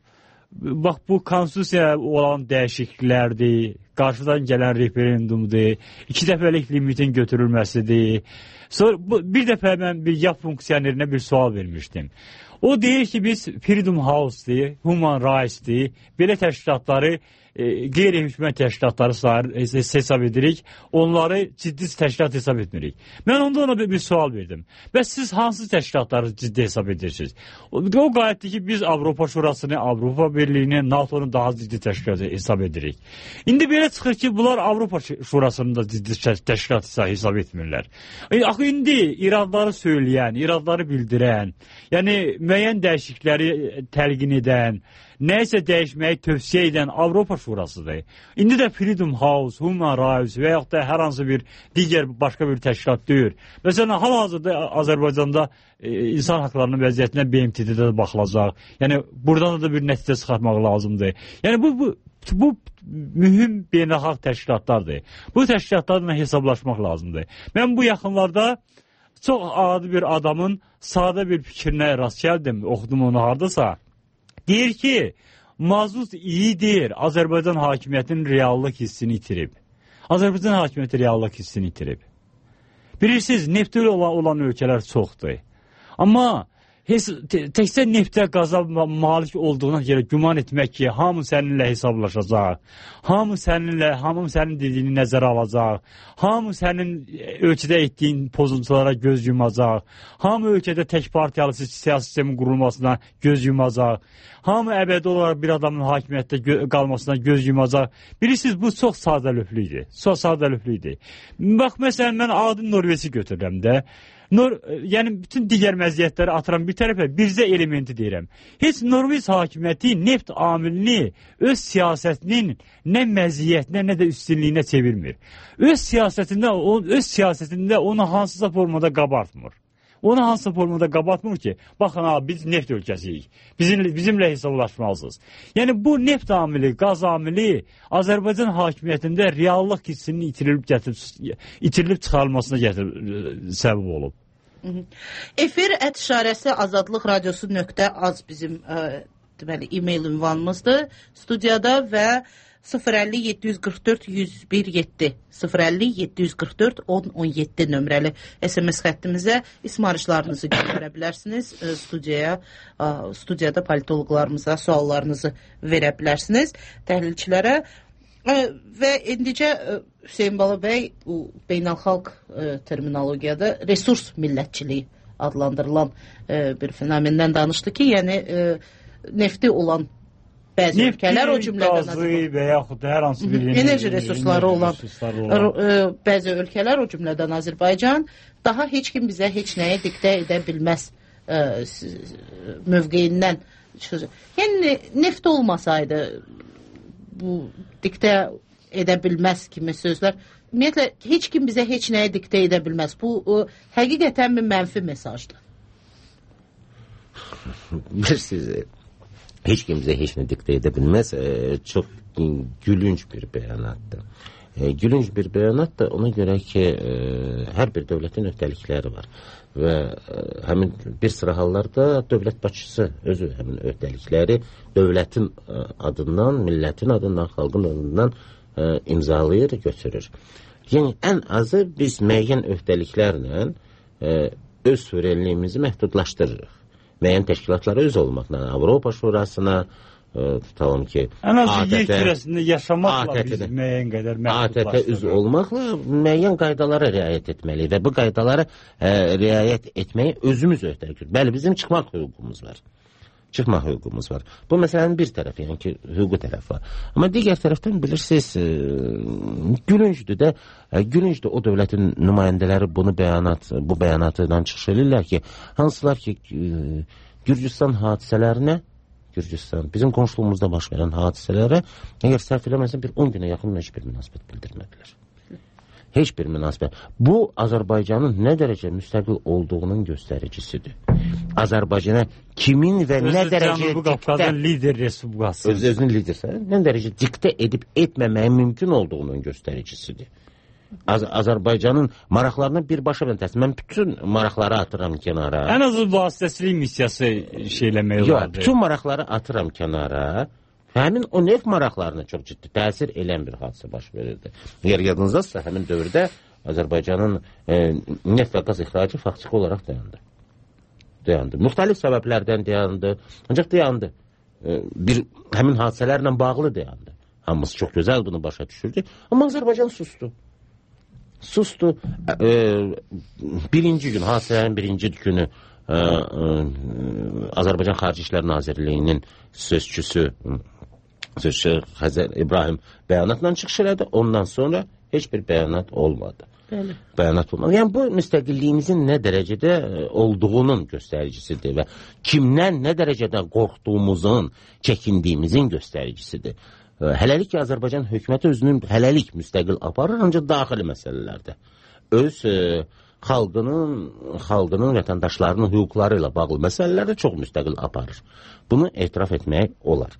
G: bax bu konstitusiya olan dəyişikliklərdir, qarşıdan gələn referendumdur, iki dəfəlik limitin götürülməsidir. Sonra bu, bir dəfə mən bir YAP funksionerinə bir sual vermişdim. O deyir ki, biz Freedom House-dir, Human Rights-dir, belə təşkilatları e, qeyri-hökumət təşkilatları sayır, hesab edirik, onları ciddi təşkilat hesab etmirik. Mən onda ona bir, bir sual verdim. Və siz hansı təşkilatları ciddi hesab edirsiniz? O, o qayətdir ki, biz Avropa Şurasını, Avropa Birliyini, NATO'nu daha ciddi təşkilat hesab edirik. İndi belə çıxır ki, bunlar Avropa Şurasını da ciddi təşkilat hesab etmirlər. E, axı indi iradları söyləyən, iradları bildirən, yəni müəyyən dəyişiklikləri təlqin edən, nəysə dəyişməyi tövsiyə edən Avropa Şurasıdır. İndi də Freedom House, Human Rights və yaxud da hər hansı bir digər başqa bir təşkilat deyir. Məsələn, hal-hazırda Azərbaycanda e, insan haqlarının vəziyyətinə B M T-də baxılacaq. Yəni, buradan da bir nəticə çıxartmaq lazımdır. Yəni, bu, bu, bu mühüm beynəlxalq təşkilatlardır. Bu təşkilatlarla hesablaşmaq lazımdır. Mən bu yaxınlarda çox adi bir adamın sadə bir fikrinə rast gəldim, oxudum onu hardasa. Deyir ki, mazut iyidir, Azərbaycan hakimiyyətinin reallıq hissini itirib. Azərbaycan hakimiyyəti reallıq hissini itirib. Bilirsiniz, neftli olan, olan ölkələr çoxdur. Amma heç təkcə neftə, qaza malik olduğuna görə güman etmək ki, hamı səninlə hesablaşacaq, hamı səninlə, hamı sənin dediyini nəzərə alacaq, hamı sənin ölkədə etdiyin pozuntulara göz yumacaq, hamı ölkədə tək partiyalı siyasi sistemin qurulmasına göz yumacaq, hamı əbədi olaraq bir adamın hakimiyyətdə gö qalmasına göz yumacaq. Bilirsiniz, bu çox sadəlövhlüydür, çox sadəlövhlüydür. Bax, məsələn, mən adi Norveçi götürürəm də, Nor yəni bütün digər məziyyətləri atıram bir tərəfə, bircə elementi deyirəm. Heç Norveç hakimiyyəti neft amilini öz siyasətinin nə məziyyətinə, nə də üstünlüyünə çevirmir. Öz siyasətində, öz siyasətində onu hansısa formada qabartmır. Onu hansısa formada qabartmır ki, baxın ha, biz neft ölkəsiyik, bizimlə, bizimlə hesablaşmalısınız. Yəni bu neft amili, qaz amili Azərbaycan hakimiyyətində reallıq hissinin itirilib, gətirib, itirilib çıxarılmasına gətirib, səbəb olub.
D: Efir ət işarəsi azadlıq radiosu nöqtə az bizim ə, deməli, e-mail ünvanımızdır studiyada və sıfır əlli yeddi yüz qırx dörd yüz bir yeddi sıfır əlli yeddi yüz qırx dörd on on yeddi nömrəli S M S xəttimizə ismarışlarınızı göndərə bilərsiniz. Studiyaya, studiyada politoloqlarımıza suallarınızı verə bilərsiniz təhlilçilərə. Və indicə Hüseyin Bala bəy beynəlxalq terminologiyada resurs millətçiliyi adlandırılan bir fenomendən danışdı ki, yəni nefti olan bəzi
G: nefti,
D: ölkələr o cümlədən
G: qazı və yaxud hər hansı bir
D: enerji resursları olan, olan bəzi ölkələr o cümlədən Azərbaycan daha heç kim bizə heç nəyə diktə edə bilməz ə, mövqeyindən çıxacaq. Yəni neft olmasaydı bu diktə edə bilməz kimi sözlər ümumiyyətlə heç kim bizə heç nəyə diktə edə bilməz. Bu ə, həqiqətən bir mənfi mesajdır.
E: Bilirsiniz, heç kimsə heç nə diktə edə bilməz. E, çox gülünç bir bəyanatdır. E, gülünç bir bəyanat da ona görə ki, e, hər bir dövlətin öhdəlikləri var. Və e, həmin bir sıra hallarda dövlət başçısı özü həmin öhdəlikləri dövlətin e, adından, millətin adından, xalqın adından e, imzalayır, götürür. Yəni, ən azı biz müəyyən öhdəliklərlə e, öz suverenliyimizi məhdudlaşdırırıq. Müəyyən təşkilatlara üz olmaqla, Avropa Şurasına, e, tutalım ki,
G: ən az yer kürəsində yaşamaqla biz müəyyən qədər məhdudlaşdırırıq.
E: A T T üz olmaqla müəyyən qaydalara riayət etməliyik və bu qaydalara e, riayət etməyi özümüz öhdəlik. Bəli, bizim çıxmaq hüququmuz var. Çıxmaq hüququmuz var. Bu məsələnin bir tərəfi, yəni ki, hüququ tərəfi var. Amma digər tərəfdən bilirsiniz, e, gülüncdür də, e, gülüncdür o dövlətin nümayəndələri bunu bəyanat, bu bəyanatından çıxış edirlər ki, hansılar ki, e, Gürcüstan hadisələrinə, Gürcüstan, bizim qonşuluğumuzda baş verən hadisələrə, əgər səhv eləməsin, bir on günə yaxın heç bir münasibət bildirmədilər. Heç bir münasibət. Bu, Azərbaycanın nə dərəcə müstəqil olduğunun göstəricisidir. Azərbaycana kimin və
G: Özü
E: nə dərəcə
G: bu qapqazın lider respublikası.
E: Öz özünün lidersə, nə dərəcə diktə edib etməməyə mümkün olduğunun göstəricisidir. Az Azərbaycanın maraqlarına birbaşa bəntəsin. Mən bütün maraqları atıram kənara.
G: Ən azı vasitəsilik missiyası şeyləmək olardı.
E: Yox, bütün maraqları atıram kənara. Həmin o neft maraqlarına çox ciddi təsir elən bir hadisə baş verirdi. Əgər yadınızdadsa, həmin dövrdə Azərbaycanın e, neft və qaz ixracı faktiki olaraq dayandı. Dayandı. Müxtəlif səbəblərdən dayandı. Ancaq dayandı. E, bir həmin hadisələrlə bağlı dayandı. Hamısı çox gözəl bunu başa düşürdü. Amma Azərbaycan sustu. Sustu. E, birinci gün, hadisələrin birinci günü e, e, Azərbaycan Xarici İşlər Nazirliyinin sözçüsü Sözçü Xəzər İbrahim bəyanatla çıxış elədi. Ondan sonra heç bir bəyanat olmadı.
D: Bəli.
E: Bəyanat olmadı. Yəni bu müstəqilliyimizin nə dərəcədə olduğunun göstəricisidir və kimdən nə dərəcədə qorxduğumuzun, çəkindiyimizin göstəricisidir. Hələlik ki, Azərbaycan hökuməti özünün hələlik müstəqil aparır, ancaq daxili məsələlərdə. Öz e, xalqının, xalqının, vətəndaşlarının hüquqları ilə bağlı məsələlərdə çox müstəqil aparır. Bunu etiraf etmək olar.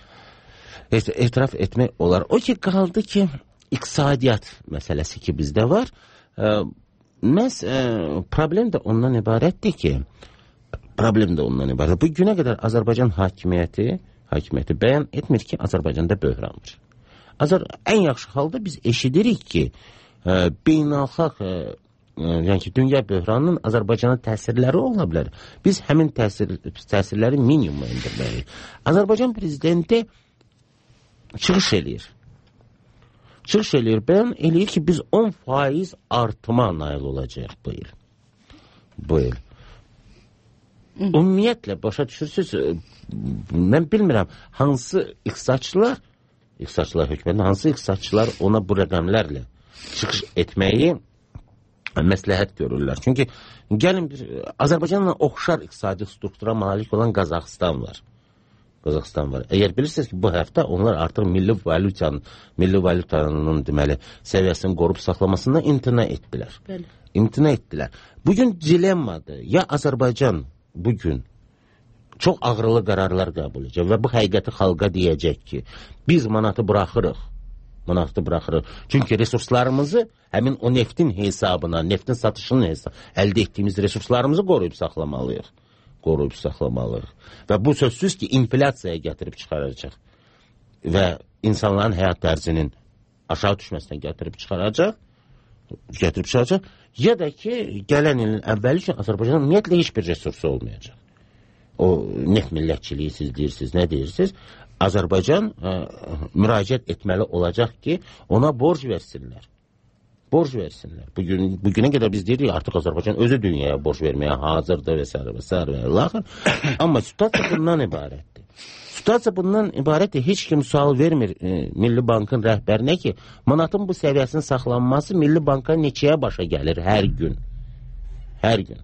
E: Etiraf etmək olar. O ki, qaldı ki, iqtisadiyyat məsələsi ki, bizdə var. E, məhz e, problem də ondan ibarətdir ki, problem də ondan ibarətdir. Bu günə qədər Azərbaycan hakimiyyəti, hakimiyyəti bəyan etmir ki, Azərbaycanda böhran var. Azər, ən yaxşı halda biz eşidirik ki, e, beynəlxalq e, yəni ki, dünya böhranının Azərbaycana təsirləri ola bilər. Biz həmin təsir, təsirləri minimuma indirməliyik. Azərbaycan prezidenti çıxış eləyir. Çıxış eləyir, bəyan eləyir ki, biz on faiz artıma nail olacaq bu il. Bu il. Ümumiyyətlə, başa düşürsünüz, mən bilmirəm, hansı iqtisadçılar, iqtisadçılar hökumətin, hansı iqtisadçılar ona bu rəqəmlərlə çıxış etməyi məsləhət görürlər. Çünki gəlin bir, Azərbaycanla oxşar iqtisadi struktura malik olan Qazaxıstan var. Qazaxıstan var. Əgər bilirsiniz ki, bu həftə onlar artıq milli valyutanın, milli valyutanın deməli, səviyyəsini qorub saxlamasından imtina etdilər. Bəli. İmtina etdilər. Bugün dilemmadır. Ya Azərbaycan bugün çox ağrılı qərarlar qəbul edəcək və bu həqiqəti xalqa deyəcək ki, biz manatı buraxırıq. Manatı buraxırıq. Çünki resurslarımızı həmin o neftin hesabına, neftin satışının hesabına əldə etdiyimiz resurslarımızı qoruyub saxlamalıyıq. Qoruyub saxlamalıyıq. Və bu sözsüz ki, inflyasiyaya gətirib çıxaracaq və insanların həyat tərzinin aşağı düşməsinə gətirib çıxaracaq. Gətirib çıxaracaq. Ya da ki, gələn ilin əvvəli üçün Azərbaycanın ümumiyyətlə heç bir resursu olmayacaq. O neft millətçiliyi siz deyirsiniz, nə deyirsiniz? Azərbaycan ə, müraciət etməli olacaq ki, ona borc versinlər. Borc versinlər. Bugün, bugünə qədər biz deyirik, artıq Azərbaycan özü dünyaya borc verməyə hazırdır və s. və s. və laxır. Amma situasiya bundan ibarətdir. Situasiya bundan ibarətdir. Heç kim sual vermir e, Milli Bankın rəhbərinə ki, manatın bu səviyyəsinin saxlanması Milli Banka neçəyə başa gəlir hər gün? Hər gün.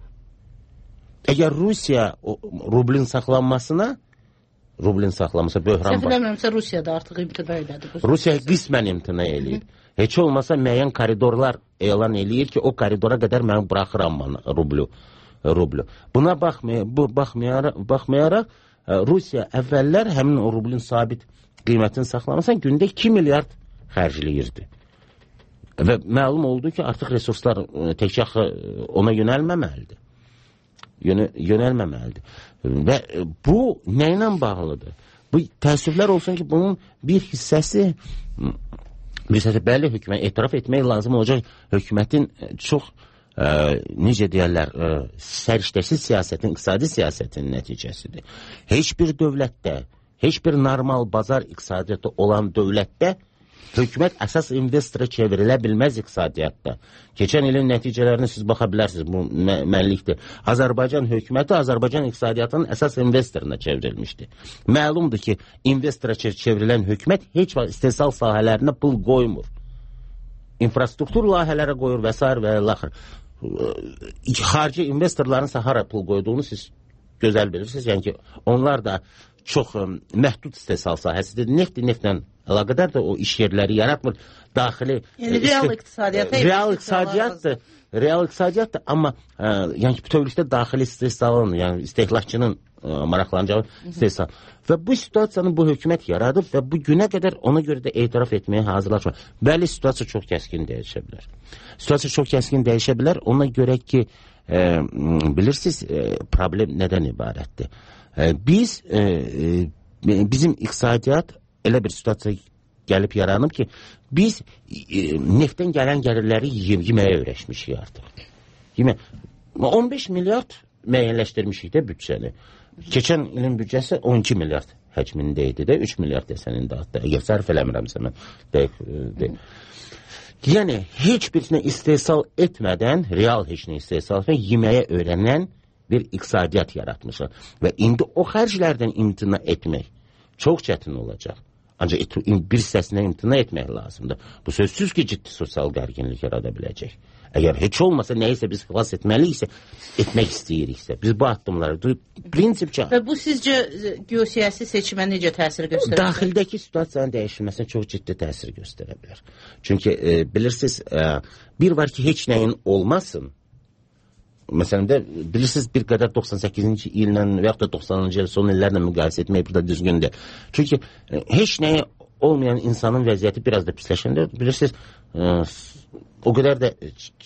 E: Əgər Rusiya o, rublin saxlanmasına, rublin saxlanması böhran...
D: Səhv eləmirəmsə Rusiyada artıq imtina elədi.
E: Rusiya qismən imtina eləyib. Heç olmasa müəyyən koridorlar elan eləyir ki, o koridora qədər mən buraxıram rublu. rublu. Buna baxmay bu, baxmayaraq, baxmayaraq Rusiya əvvəllər həmin o rublun sabit qiymətini saxlamasına gündə iki milyard xərcləyirdi. Və məlum oldu ki, artıq resurslar təkcə ona yönəlməməlidir. Yönə, yönəlməməlidir. Və bu nə ilə bağlıdır? Bu təəssüflər olsun ki, bunun bir hissəsi bir hissəsi bəli hökumət etiraf etmək lazım olacaq. Hökumətin çox ə, necə deyərlər, ə, səriştəsiz siyasətin, iqtisadi siyasətin nəticəsidir. Heç bir dövlətdə, heç bir normal bazar iqtisadiyyatı olan dövlətdə hökumət əsas investora çevrilə bilməz iqtisadiyyatda. Keçən ilin nəticələrini siz baxa bilərsiniz, bu mə mənlikdir. Azərbaycan hökuməti Azərbaycan iqtisadiyyatının əsas investoruna çevrilmişdi. Məlumdur ki, investora çevrilən hökumət heç vaxt istehsal sahələrinə pul qoymur. İnfrastruktur layihələrə qoyur və s. və laxır. Xarici investorların sahara pul qoyduğunu siz gözəl bilirsiniz. Yəni ki, onlar da çox ə, məhdud istehsal sahəsidir. Neftdir, neftlə əlaqədar da o iş yerləri yaratmır. Daxili
D: yəni real iqtisadiyyat,
E: real iqtisadiyyatdır. Real iqtisadiyyatdır, amma ə, yəni ki, bütövlükdə daxili istehsalın, yəni istehlakçının ə, maraqlanacağı istehsal. Və bu situasiyanı bu hökumət yaradıb və bu günə qədər ona görə də etiraf etməyə hazırlaşır. Bəli, situasiya çox kəskin dəyişə bilər. Situasiya çox kəskin dəyişə bilər. Ona görə ki, ə, bilirsiniz, ə, problem nədən ibarətdir? Ə, biz ə, ə, bizim iqtisadiyyat elə bir situasiya gəlib yaranıb ki, biz e, neftdən gələn gəlirləri yeməyə öyrəşmişik artıq. Yemək. on beş milyard müəyyənləşdirmişik də büdcəni. Keçən ilin büdcəsi on iki milyard həcmində idi də, üç milyard desənin də hatta. Əgər sərf eləmirəmsə mən. Deyək, deyək. Yəni, heç birisini istehsal etmədən, real heç nə istehsal etmədən yeməyə öyrənən bir iqtisadiyyat yaratmışlar. Və indi o xərclərdən imtina etmək çox çətin olacaq. Ancaq bir hissəsinə imtina etmək lazımdır. Bu sözsüz ki, ciddi sosial gərginlik yarada biləcək. Əgər heç olmasa nəyisə biz xilas etməliyiksə, etmək istəyiriksə, biz bu addımları prinsipcə...
D: Və bu sizcə geosiyasi seçimə necə təsir göstərə bilər?
E: Daxildəki situasiyanın dəyişilməsinə çox ciddi təsir göstərə bilər. Çünki e, bilirsiniz, e, bir var ki, heç nəyin olmasın. Məsələn də, bilirsiniz, bir qədər doxsan səkkizinci illə və yaxud da doxsanıncı il son illərlə müqayisə etmək burada düzgündür. Çünki e, heç nəyə olmayan insanın vəziyyəti biraz da pisləşəndə, bilirsiniz, e, o qədər də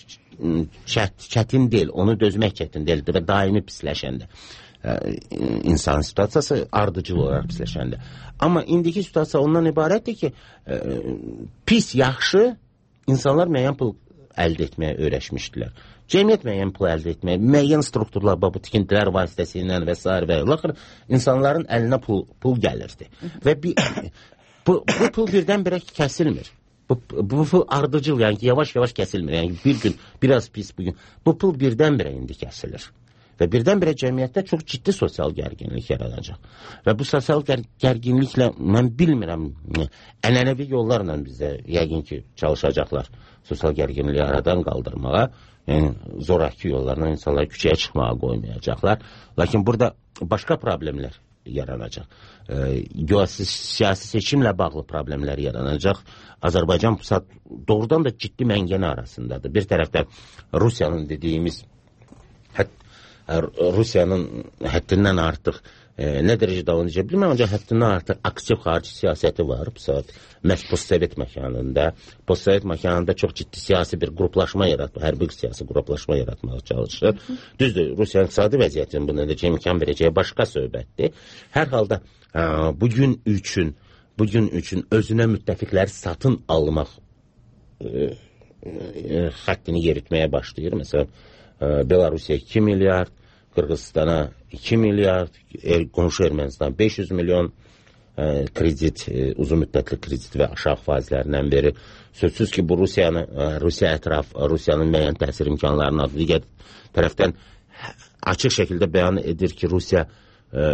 E: çət, çətin deyil, onu dözmək çətin deyildir və daimi pisləşəndə. E, insan situasiyası ardıcıl olaraq pisləşəndə. Amma indiki situasiya ondan ibarətdir ki, e, pis, yaxşı insanlar müəyyən pul əldə etməyə öyrəşmişdilər. Cəmiyyət müəyyən pul əldə etmək, müəyyən strukturlar, bu tikintilər vasitəsilə və s. və ilaxır insanların əlinə pul, pul gəlirdi. Və bir, bu, bu pul birdən-birə kəsilmir. Bu, bu pul ardıcıl, yəni yavaş-yavaş kəsilmir. Yəni bir gün, biraz pis bugün. Bu pul birdən-birə indi kəsilir. Və birdən-birə cəmiyyətdə çox ciddi sosial gərginlik yaradacaq. Və bu sosial gər gərginliklə, mən bilmirəm, ənənəvi yollarla bizdə yəqin ki, çalışacaqlar sosial gərginliyi aradan qaldırmağa. Yəni, zoraki yollarla insanları küçəyə çıxmağa qoymayacaqlar. Lakin burada başqa problemlər yaranacaq. E, siyasi seçimlə bağlı problemlər yaranacaq. Azərbaycan doğrudan da ciddi məngəni arasındadır. Bir tərəfdən Rusiyanın dediyimiz, hət, Rusiyanın həddindən artıq e, nə dərəcədə onu necə bilməm, ancaq həddindən artıq aktiv xarici siyasəti var bu saat. Məhz postsovet məkanında, postsovet məkanında çox ciddi siyasi bir qruplaşma yaratmaq, hərbi siyasi qruplaşma yaratmağa çalışır. Düzdür, Rusiyanın iqtisadi vəziyyətinin buna necə imkan verəcəyi başqa söhbətdir. Hər halda ə, bugün üçün, bugün üçün özünə müttəfiqləri satın almaq ə, ə, xəttini yeritməyə başlayır. Məsələn, ə, Belarusiya iki milyard, Qırğızstana iki milyard, er, qonşu Ermənistan beş yüz milyon ə, kredit, ə, uzun müddətli kredit və aşağı faizlərindən verir. Sözsüz ki, bu Rusiyanı, ə, Rusiya ətraf, Rusiyanın müəyyən təsir imkanlarını adı digər tərəfdən açıq şəkildə bəyan edir ki, Rusiya ə,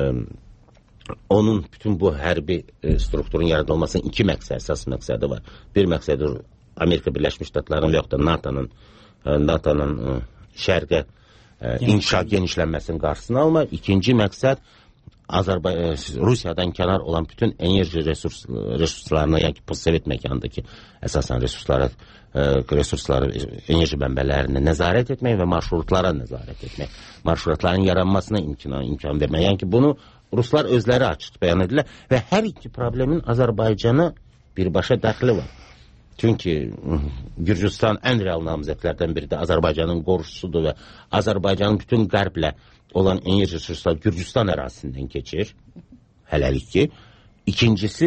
E: onun bütün bu hərbi ə, strukturun yaradılmasının iki məqsəd, əsas məqsədi var. Bir məqsədi Amerika Birləşmiş Ştatlarının və yaxud da NATO'nun NATO'nun ə, şərqə inşa genişlənməsinin qarşısını almaq. İkinci məqsəd Azərbaycan, Rusiyadan kənar olan bütün enerji resurs, resurslarına, yəni ki, postsovet məkandakı əsasən resurslara, resursları, enerji mənbələrinə nəzarət etmək və marşrutlara nəzarət etmək. Marşrutların yaranmasına imkan, imkan vermək. Yəni ki, bunu Ruslar özləri açıq bəyan edirlər və hər iki problemin Azərbaycana birbaşa dəxli var. Çünki Gürcüstan ən real namizədlərdən biri də Azərbaycanın qorucusudur və Azərbaycanın bütün qərblə olan enerji resursları Gürcüstan ərazisindən keçir, hələlik ki. İkincisi,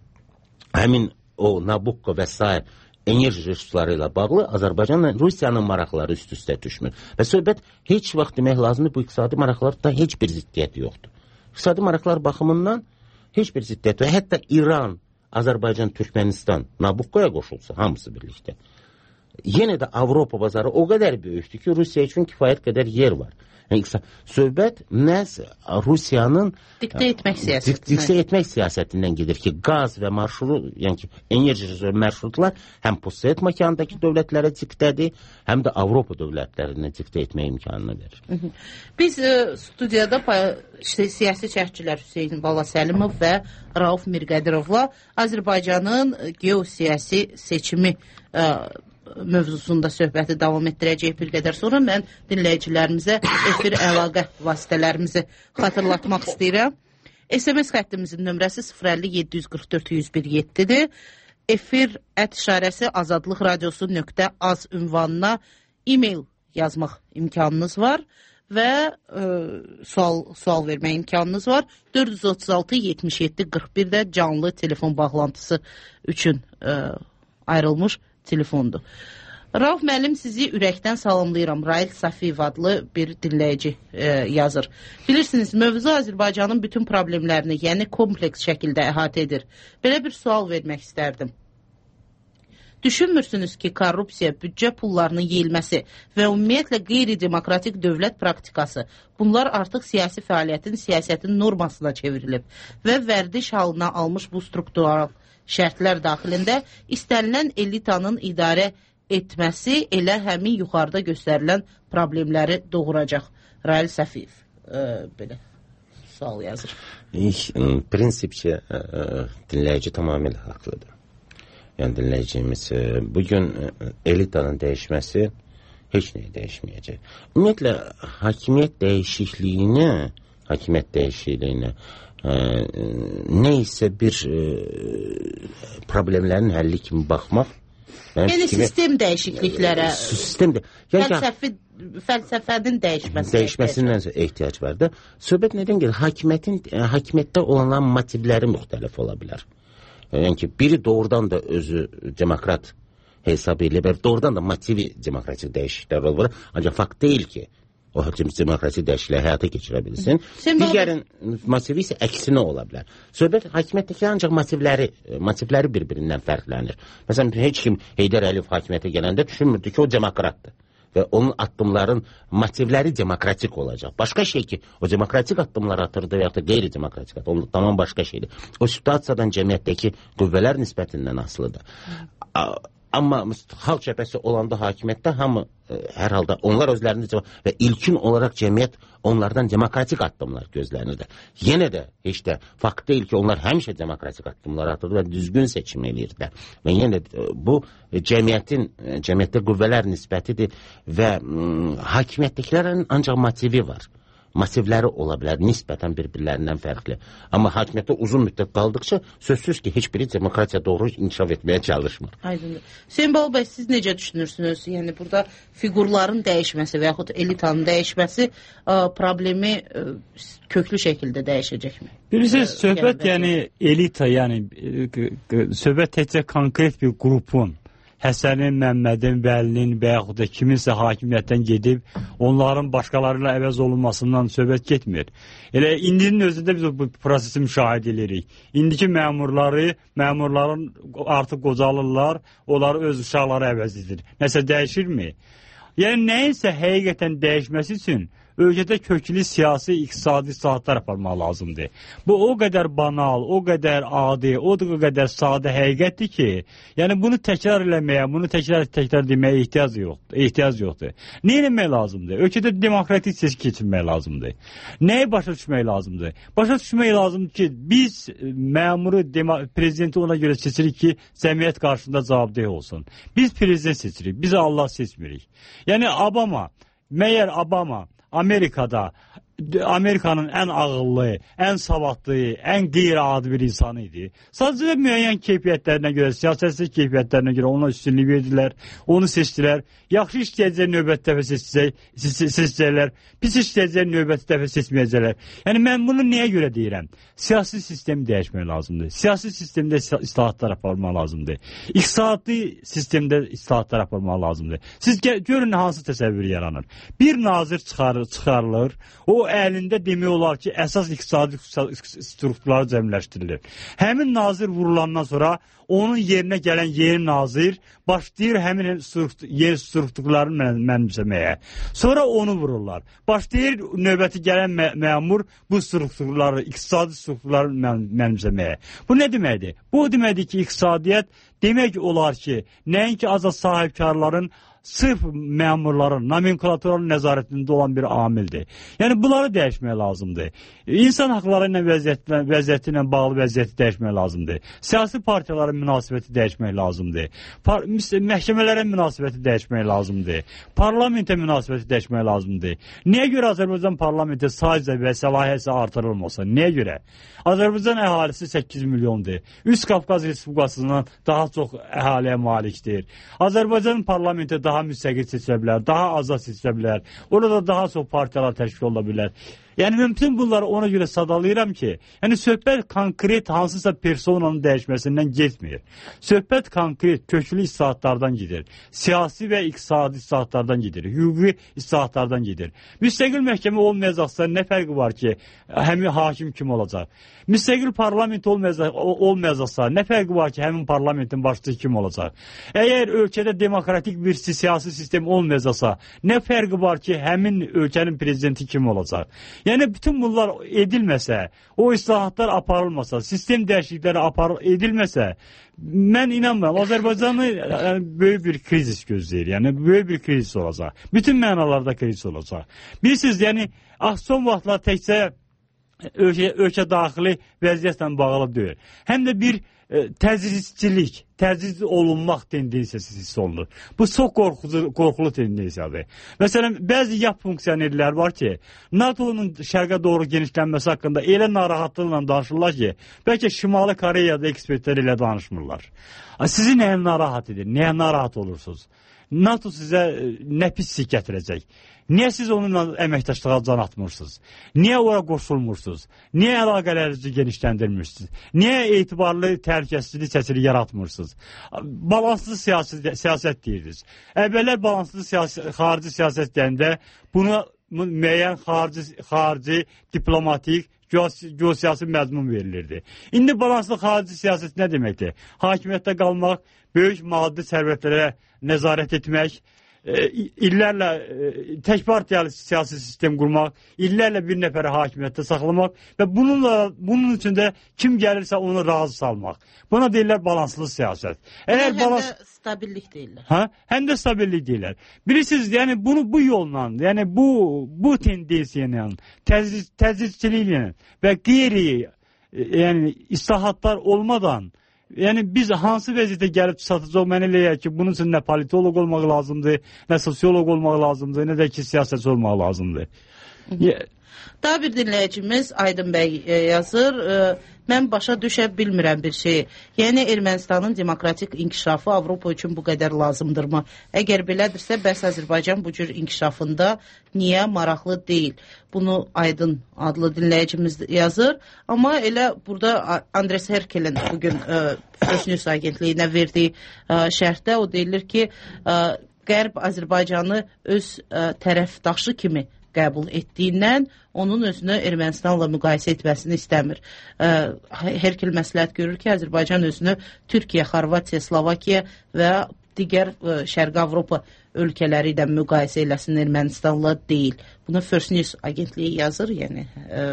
E: həmin o Nabucco və s. enerji resursları ilə bağlı Azərbaycanla Rusiyanın maraqları üst-üstə düşmür. Və söhbət heç vaxt demək lazımdır, bu iqtisadi maraqlarda heç bir ziddiyyət yoxdur. İqtisadi maraqlar baxımından heç bir ziddiyyət yoxdur. Hətta İran, Azərbaycan, Türkmənistan Nabucco'ya qoşulsa hamısı birlikdə. Yenə də Avropa bazarı o qədər böyükdür ki, Rusiya üçün kifayət qədər yer var. Yəni, söhbət məhz Rusiyanın
D: diktə etmək siyasətindən.
E: Diktə etmək siyasətindən gedir ki, qaz və marşrut, yəni ki, enerji marşrutlar həm postsovet məkandakı dövlətlərə diktədir, həm də Avropa dövlətlərinə diktə etmək imkanını verir.
D: Hı -hı. Biz e, studiyada işte, siyasi şərhçilər Hüseyin Balasəlimov və Rauf Mirqədirovla Azərbaycanın geosiyasi seçimi e, mövzusunda söhbəti davam etdirəcək bir qədər sonra mən dinləyicilərimizə efir əlaqə vasitələrimizi xatırlatmaq istəyirəm. S M S xəttimizin nömrəsi sıfır əlli yeddi yüz qırx dörd yüz bir yeddidir. Efir ət işarəsi azadlıq radiosu nöqtə az ünvanına e-mail yazmaq imkanınız var və e, sual, sual vermək imkanınız var. dörd yüz otuz altı yetmiş yeddi qırx birdə canlı telefon bağlantısı üçün e, ayrılmış telefondur. Rauf müəllim, sizi ürəkdən salamlayıram. Rail Safiyev adlı bir dinləyici e, yazır. Bilirsiniz, mövzu Azərbaycanın bütün problemlərini, yəni kompleks şəkildə əhatə edir. Belə bir sual vermək istərdim. Düşünmürsünüz ki, korrupsiya, büdcə pullarının yeyilməsi və ümumiyyətlə qeyri-demokratik dövlət praktikası, bunlar artıq siyasi fəaliyyətin, siyasətin normasına çevrilib və vərdiş halına almış bu struktural şərtlər daxilində istənilən elitanın idarə etməsi elə həmin yuxarıda göstərilən problemləri doğuracaq. Rail Safiyev e, belə sual yazır.
E: Prinsipcə dinləyici tamamilə haqlıdır. Yəni dinləyicimiz bugün elitanın dəyişməsi heç nəyi dəyişməyəcək. Ümumiyyətlə hakimiyyət dəyişikliyinə, hakimiyyət dəyişikliyinə nə isə bir e, problemlərin həlli kimi baxmaq.
D: Yəni kimi, sistem dəyişikliklərə,
E: sistem də, yəni,
D: fəlsəfi, fəlsəfənin dəyişməsi
E: dəyişməsindən ehtiyac var da. Söhbət nədən gəlir? Hakimiyyətin, hakimiyyətdə olan motivləri müxtəlif ola bilər. Yəni ki, biri doğrudan da özü demokrat hesab edilir. Doğrudan da motivi demokratik dəyişikliklər olur. Ancaq fakt deyil ki, o demokratik dəyişiklikləri həyata keçirə bilsin. Digərin motivi isə əksinə ola bilər. Söhbət hakimiyyətdəki ancaq motivləri, motivləri bir-birindən fərqlənir. Məsələn, heç kim Heydər Əliyev hakimiyyətə gələndə düşünmürdü ki, o demokratdır. Və onun addımların motivləri demokratik olacaq. Başqa şey ki, o demokratik addımlar atırdı və ya da qeyri-demokratik addımlar, tamam başqa şeydir. O situasiyadan cəmiyyətdəki qüvvələr nisbətindən asılıdır. Amma xalq cəbhəsi olanda hakimiyyətdə hamı ə, hər halda onlar özlərini və ilkin olaraq cəmiyyət onlardan demokratik addımlar gözlənirdi. Yenə də heç də fakt deyil ki, onlar həmişə demokratik addımlar atırdı və düzgün seçim edirdilər. Və yenə də bu cəmiyyətin, cəmiyyətdə qüvvələr nisbətidir və ə, hakimiyyətdəkilərin ancaq motivi var. Motivləri ola bilər, nisbətən bir-birlərindən fərqli. Amma hakimiyyətdə uzun müddət qaldıqca sözsüz ki, heç biri demokratiya doğru inkişaf etməyə çalışmır.
D: Aydındır. Hüseyin Bal bəy, siz necə düşünürsünüz? Yəni burada fiqurların dəyişməsi və yaxud elitanın dəyişməsi ə, problemi ə, köklü şəkildə dəyişəcəkmi?
G: Bilirsiniz, söhbət yəni elita, yəni söhbət təkcə konkret bir qrupun, Həsənin, Məmmədin, Vəlinin və yaxud da kiminsə hakimiyyətdən gedib onların başqalarıyla əvəz olunmasından söhbət getmir. Elə indinin özündə biz bu prosesi müşahidə edirik. İndiki məmurları, məmurların artıq qocalırlar, onları öz uşaqları əvəz edir. Nəsə dəyişirmi? Yəni nəyinsə həqiqətən dəyişməsi üçün ölkədə köklü siyasi, iqtisadi islahatlar aparmaq lazımdır. Bu o qədər banal, o qədər adi, o qədər sadə həqiqətdir ki, yəni bunu təkrar eləməyə, bunu təkrar təkrar deməyə ehtiyac yoxdur. Ehtiyac yoxdur. Nə etmək lazımdır? Ölkədə demokratik seçki keçirmək lazımdır. Nəyi başa düşmək lazımdır? Başa düşmək lazımdır ki, biz məmuru, prezidenti ona görə seçirik ki, cəmiyyət qarşısında cavabdeh olsun. Biz prezident seçirik, biz Allah seçmirik. Yəni Obama, məyər Obama Amerikada Amerikanın ən ağıllı, ən savadlı, ən qeyri-adi bir insanı idi. Sadəcə müəyyən keyfiyyətlərinə görə, siyasətçi keyfiyyətlərinə görə ona üstünlük verdilər, onu seçdilər. Yaxşı işləyəcək növbəti dəfə seçəcəklər, pis işləyəcək növbəti dəfə seçməyəcəklər. Yəni mən bunu niyə görə deyirəm? Siyasi sistemi dəyişmək lazımdır. Siyasi sistemdə islahatlar aparmaq lazımdır. İqtisadi sistemdə islahatlar aparmaq lazımdır. Siz görün hansı təsəvvür yaranır. Bir nazir çıxarır, çıxarılır, o əlində demək olar ki, əsas iqtisadi strukturları cəmləşdirilir. Həmin nazir vurulandan sonra onun yerinə gələn yeni nazir başlayır həmin yeni strukturlarını mənimsəməyə. Sonra onu vururlar. Başlayır növbəti gələn mə məmur bu strukturları, iqtisadi strukturları mənimsəməyə. Bu nə deməkdir? Bu deməkdir ki, iqtisadiyyat demək olar ki, nəinki azad sahibkarların sırf məmurların, nomenklaturların nəzarətində olan bir amildir. Yəni bunları dəyişmək lazımdır. İnsan haqları ilə vəziyyəti, vəziyyəti ilə bağlı vəziyyəti dəyişmək lazımdır. Siyasi partiyaların münasibəti dəyişmək lazımdır. Par məhkəmələrin münasibəti dəyişmək lazımdır. Parlamentə münasibəti dəyişmək lazımdır. Niyə görə Azərbaycan parlamenti sadəcə və səlahiyyəti artırılmasa? Niyə görə? Azərbaycan əhalisi səkkiz milyondur. Üst Qafqaz Respublikasından daha çox əhaliyə malikdir. Azərbaycan parlamenti daha daha müstəqil seçilə bilər, daha azad seçilə bilər. Orada daha çox partiyalar təşkil ola bilər. Yəni mümkün bunları ona görə sadalayıram ki, yəni söhbət konkret hansısa personanın dəyişməsindən getmir. Söhbət konkret, köklü islahatlardan gedir. Siyasi və iqtisadi islahatlardan gedir. Hüquqi islahatlardan gedir. Müstəqil məhkəmə olmayacaqsa nə fərqi var ki, həmin hakim kim olacaq? Müstəqil parlament olmayacaq, olmayacaqsa nə fərqi var ki, həmin parlamentin başçısı kim olacaq? Əgər ölkədə demokratik bir siyasi sistem olmayacaqsa, nə fərqi var ki, həmin ölkənin prezidenti kim olacaq? Yəni bütün bunlar edilməsə, o islahatlar aparılmasa, sistem dəyişiklikləri aparıl edilməsə, mən inanmıram, Azərbaycanı yəni, böyük bir krizis gözləyir. Yəni böyük bir krizis olacaq. Bütün mənalarda krizis olacaq. Bilirsiniz, yəni son vaxtlar təkcə ölkə, ölkə daxili vəziyyətlə bağlı deyil. Həm də bir e, təcridçilik, təcrid olunmaq tendensiyası hiss olunur. Bu çox qorxulu, qorxulu tendensiyadır. Məsələn, bəzi yap funksiyonerlər var ki, NATO'nun şərqə doğru genişlənməsi haqqında elə narahatlıqla danışırlar ki, bəlkə Şimali Koreyada ekspertlər ilə danışmırlar. Sizi nəyə narahat edir? Nəyə narahat olursunuz? NATO sizə nə pislik gətirəcək? Niyə siz onunla əməkdaşlığa can atmırsınız? Niyə ora qoşulmursunuz? Niyə əlaqələrinizi genişləndirmirsiniz? Niyə etibarlı təhlükəsizlik səsini yaratmırsınız? Balanslı siyasət, siyasət deyirsiniz. Əvvəllər balanslı siyasi, xarici siyasət deyəndə bunu müəyyən xarici, xarici diplomatik, geosiyasi məzmun verilirdi. İndi balanslı xarici siyasət nə deməkdir? Hakimiyyətdə qalmaq, böyük maddi sərvətlərə nəzarət etmək, e, illərlə e, tək partiyalı siyasi sistem qurmaq, illərlə bir nəfəri hakimiyyətdə saxlamaq və bununla, bunun üçün də kim gəlirsə onu razı salmaq. Buna deyirlər balanslı siyasət. Əgər
D: həm balans... də stabillik deyirlər.
G: Hə? Həm də stabillik deyirlər. Bilirsiniz, yəni bunu bu yolla, yəni bu bu tendensiya ilə, təzyiqçiliklə və qeyri yəni islahatlar olmadan, yəni biz hansı vəziyyətə gəlib çatacaq, mən eləyək ki, bunun üçün nə politolog olmaq lazımdır, nə sosiolog olmaq lazımdır, nə də ki, siyasətçi olmaq lazımdır.
D: Daha bir dinləyicimiz Aydın bəy yazır, mən başa düşə bilmirəm bir şeyi. Yəni Ermənistanın demokratik inkişafı Avropa üçün bu qədər lazımdırmı? Əgər belədirsə, bəs Azərbaycan bu cür inkişafında niyə maraqlı deyil? Bunu Aydın adlı dinləyicimiz yazır. Amma elə burada Andres Herkel'in bugün First News agentliyinə verdiyi şərhdə o deyilir ki, Qərb Azərbaycanı öz tərəfdaşı kimi qəbul etdiyindən onun özünü Ermənistanla müqayisə etməsini istəmir. Herkel məsləhət görür ki, Azərbaycan özünü Türkiyə, Xorvatiya, Slovakiya və digər Şərqi Avropa ölkələri ilə müqayisə eləsin, Ermənistanla deyil. Bunu First News agentliyi yazır, yəni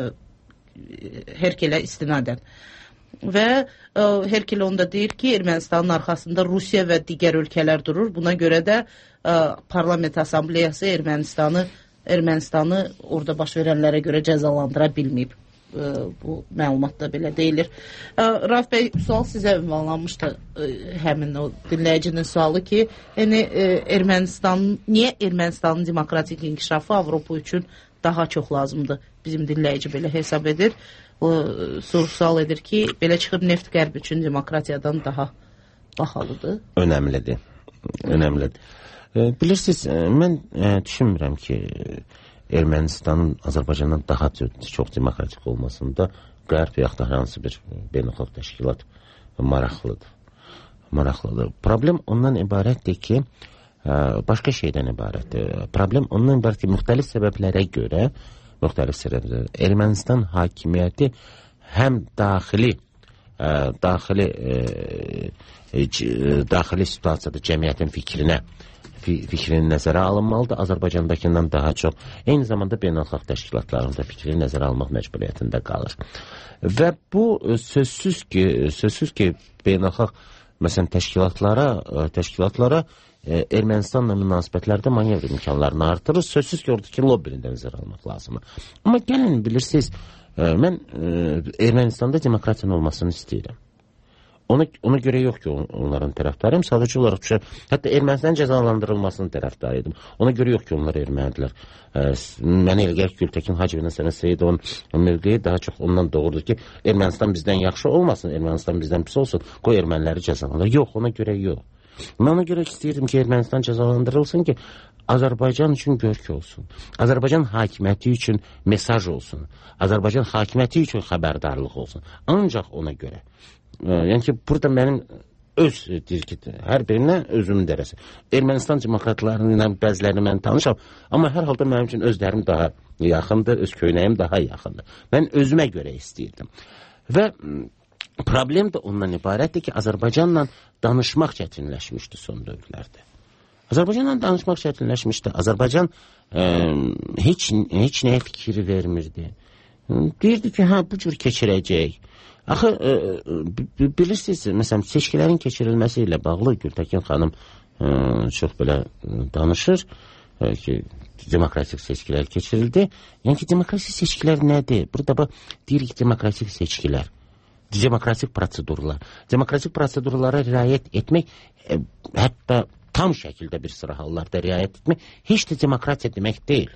D: Herkelə istinadən. Və Herkel onda deyir ki, Ermənistanın arxasında Rusiya və digər ölkələr durur. Buna görə də Parlament Asambleyası Ermənistanı Ermənistanı orada baş verənlərə görə cəzalandıra bilməyib. Bu məlumatda belə deyilir. Rauf bəy, sual sizə ünvanlanmışdı, həmin o dinləyicinin sualı ki, yəni Ermənistan, niyə Ermənistanın demokratik inkişafı Avropa üçün daha çox lazımdır? Bizim dinləyici belə hesab edir. O sual edir ki, belə çıxıb neft qərb üçün demokratiyadan daha bahalıdır.
E: Önəmlidir. Önəmlidir. Bilirsiniz, mən düşünmürəm ki, Ermənistanın Azərbaycandan daha çox demokratik olmasında Qərb yaxud da hansı bir beynəlxalq təşkilat maraqlıdır. Maraqlıdır. Problem ondan ibarətdir ki, başqa şeydən ibarətdir. Problem ondan ibarətdir ki, müxtəlif səbəblərə görə, müxtəlif səbəblərə, Ermənistan hakimiyyəti həm daxili, daxili, daxili situasiyada cəmiyyətin fikrinə, fikrini nəzərə alınmalıdır. Azərbaycandakından daha çox. Eyni zamanda beynəlxalq təşkilatlarında fikrini nəzərə almaq məcburiyyətində qalır. Və bu sözsüz ki, sözsüz ki beynəlxalq məsələn təşkilatlara, təşkilatlara e, Ermənistanla münasibətlərdə manevr imkanlarını artırır. Sözsüz ki, oradakı lobbini də nəzərə almaq lazımdır. Amma gəlin bilirsiniz, e, mən e, Ermənistanda demokratiyanın olmasını istəyirəm. Ona, ona görə yox ki, onların tərəfdarıyım. Sadəcə olaraq düşər, hətta Ermənistanın cəzalandırılmasının tərəfdarıydım. Ona görə yox ki, onlar ermənidilər. E, mənə elə gəlir ki, Gültəkin Hacıbinin sənə Seyidovun mövqeyi daha çox ondan doğrudur ki, Ermənistan bizdən yaxşı olmasın, Ermənistan bizdən pis olsun, qoy erməniləri cəzalandırır. Yox, ona görə yox. Mən ona görə istəyirdim ki, Ermənistan cəzalandırılsın ki, Azərbaycan üçün görkü olsun. Azərbaycan hakimiyyəti üçün mesaj olsun. Azərbaycan hakimiyyəti üçün xəbərdarlıq olsun. Ancaq ona görə. Yəni ki, burada mənim öz dirkit, hər birindən özümün dərəsi. Ermənistan demokratlarının bəzilərini mən tanışam, amma hər halda mənim üçün özlərim daha yaxındır, öz köynəyim daha yaxındır. Mən özümə görə istəyirdim. Və problem də ondan ibarətdir ki, Azərbaycanla danışmaq çətinləşmişdi son dövrlərdə. Azərbaycanla danışmaq çətinləşmişdi. Azərbaycan e, heç, heç nəyə fikir vermirdi. Deyirdi ki, hə, bu cür keçirəcək. Axı, e, bilirsiniz, məsələn, seçkilərin keçirilməsi ilə bağlı Gültəkin xanım e, çox belə danışır e, ki, demokratik seçkilər keçirildi. Yəni ki, demokratik seçkilər nədir? Burada bax, deyirik demokratik seçkilər, demokratik prosedurlar. Demokratik prosedurlara riayət etmək, e, hətta tam şəkildə bir sıra hallarda riayət etmək heç də demokratiya demək deyil.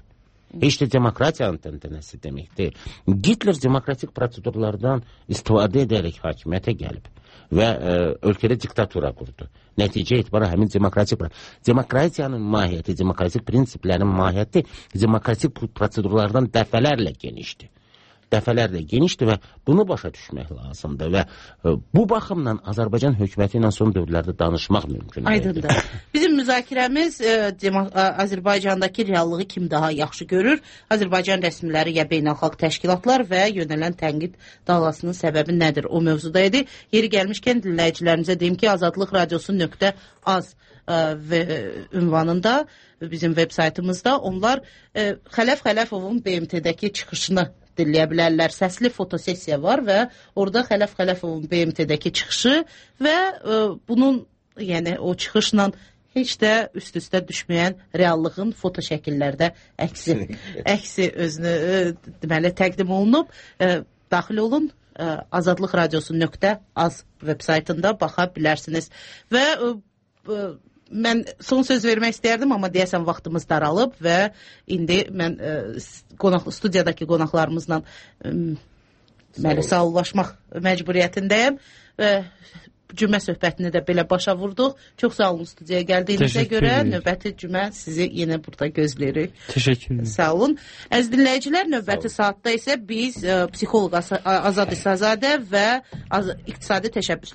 E: Heç də demokratiyanın təntənəsi demək deyil. Hitler demokratik prosedurlardan istifadə edərək hakimiyyətə gəlib və ə, ölkədə diktatura qurdu. Nəticə etibarı həmin demokratik demokratiyanın mahiyyəti, demokratik prinsiplərin mahiyyəti demokratik prosedurlardan dəfələrlə genişdir. Dəfələrlə genişdir və bunu başa düşmək lazımdır və ə, bu baxımdan Azərbaycan hökuməti ilə son dövrlərdə danışmaq mümkün.
D: Aydındır. Bizim müzakirəmiz ə, demo- ə, Azərbaycandakı reallığı kim daha yaxşı görür? Azərbaycan rəsmiləri ya beynəlxalq təşkilatlar və yönələn tənqid dalğasının səbəbi nədir? O mövzuda idi. Yeri gəlmişkən dinləyicilərimizə deyim ki, azadlıq radiosu nöqtə az və ünvanında bizim veb saytımızda onlar ə, Xələf Xələfovun B M T-dəki çıxışını dinləyə bilərlər. Səsli fotosessiya var və orada Xələf Xələfovun B M T-dəki çıxışı və ə, bunun, yəni o çıxışla heç də üst-üstə düşməyən reallığın foto şəkillərdə əksi, əksi özünü ə, deməli təqdim olunub. Ə, daxil olun, ə, azadlıq radiosu nöqtə az veb saytında baxa bilərsiniz. Və ə, ə, mən son söz vermək istərdim, amma deyəsən vaxtımız daralıb və indi mən ə, qonaq, studiyadakı qonaqlarımızla ə, deməli, sağollaşmaq məcburiyyətindəyəm və cümə söhbətini də belə başa vurduq. Çox sağ olun studiyaya gəldiyinizə görə. Növbəti cümə sizi yenə burada gözləyirik.
G: Təşəkkür ederim.
D: Sağ olun. Əziz dinləyicilər, növbəti saatda isə biz ə, psixoloq Azad İsazadə və az, iqtisadi təşəbbüslər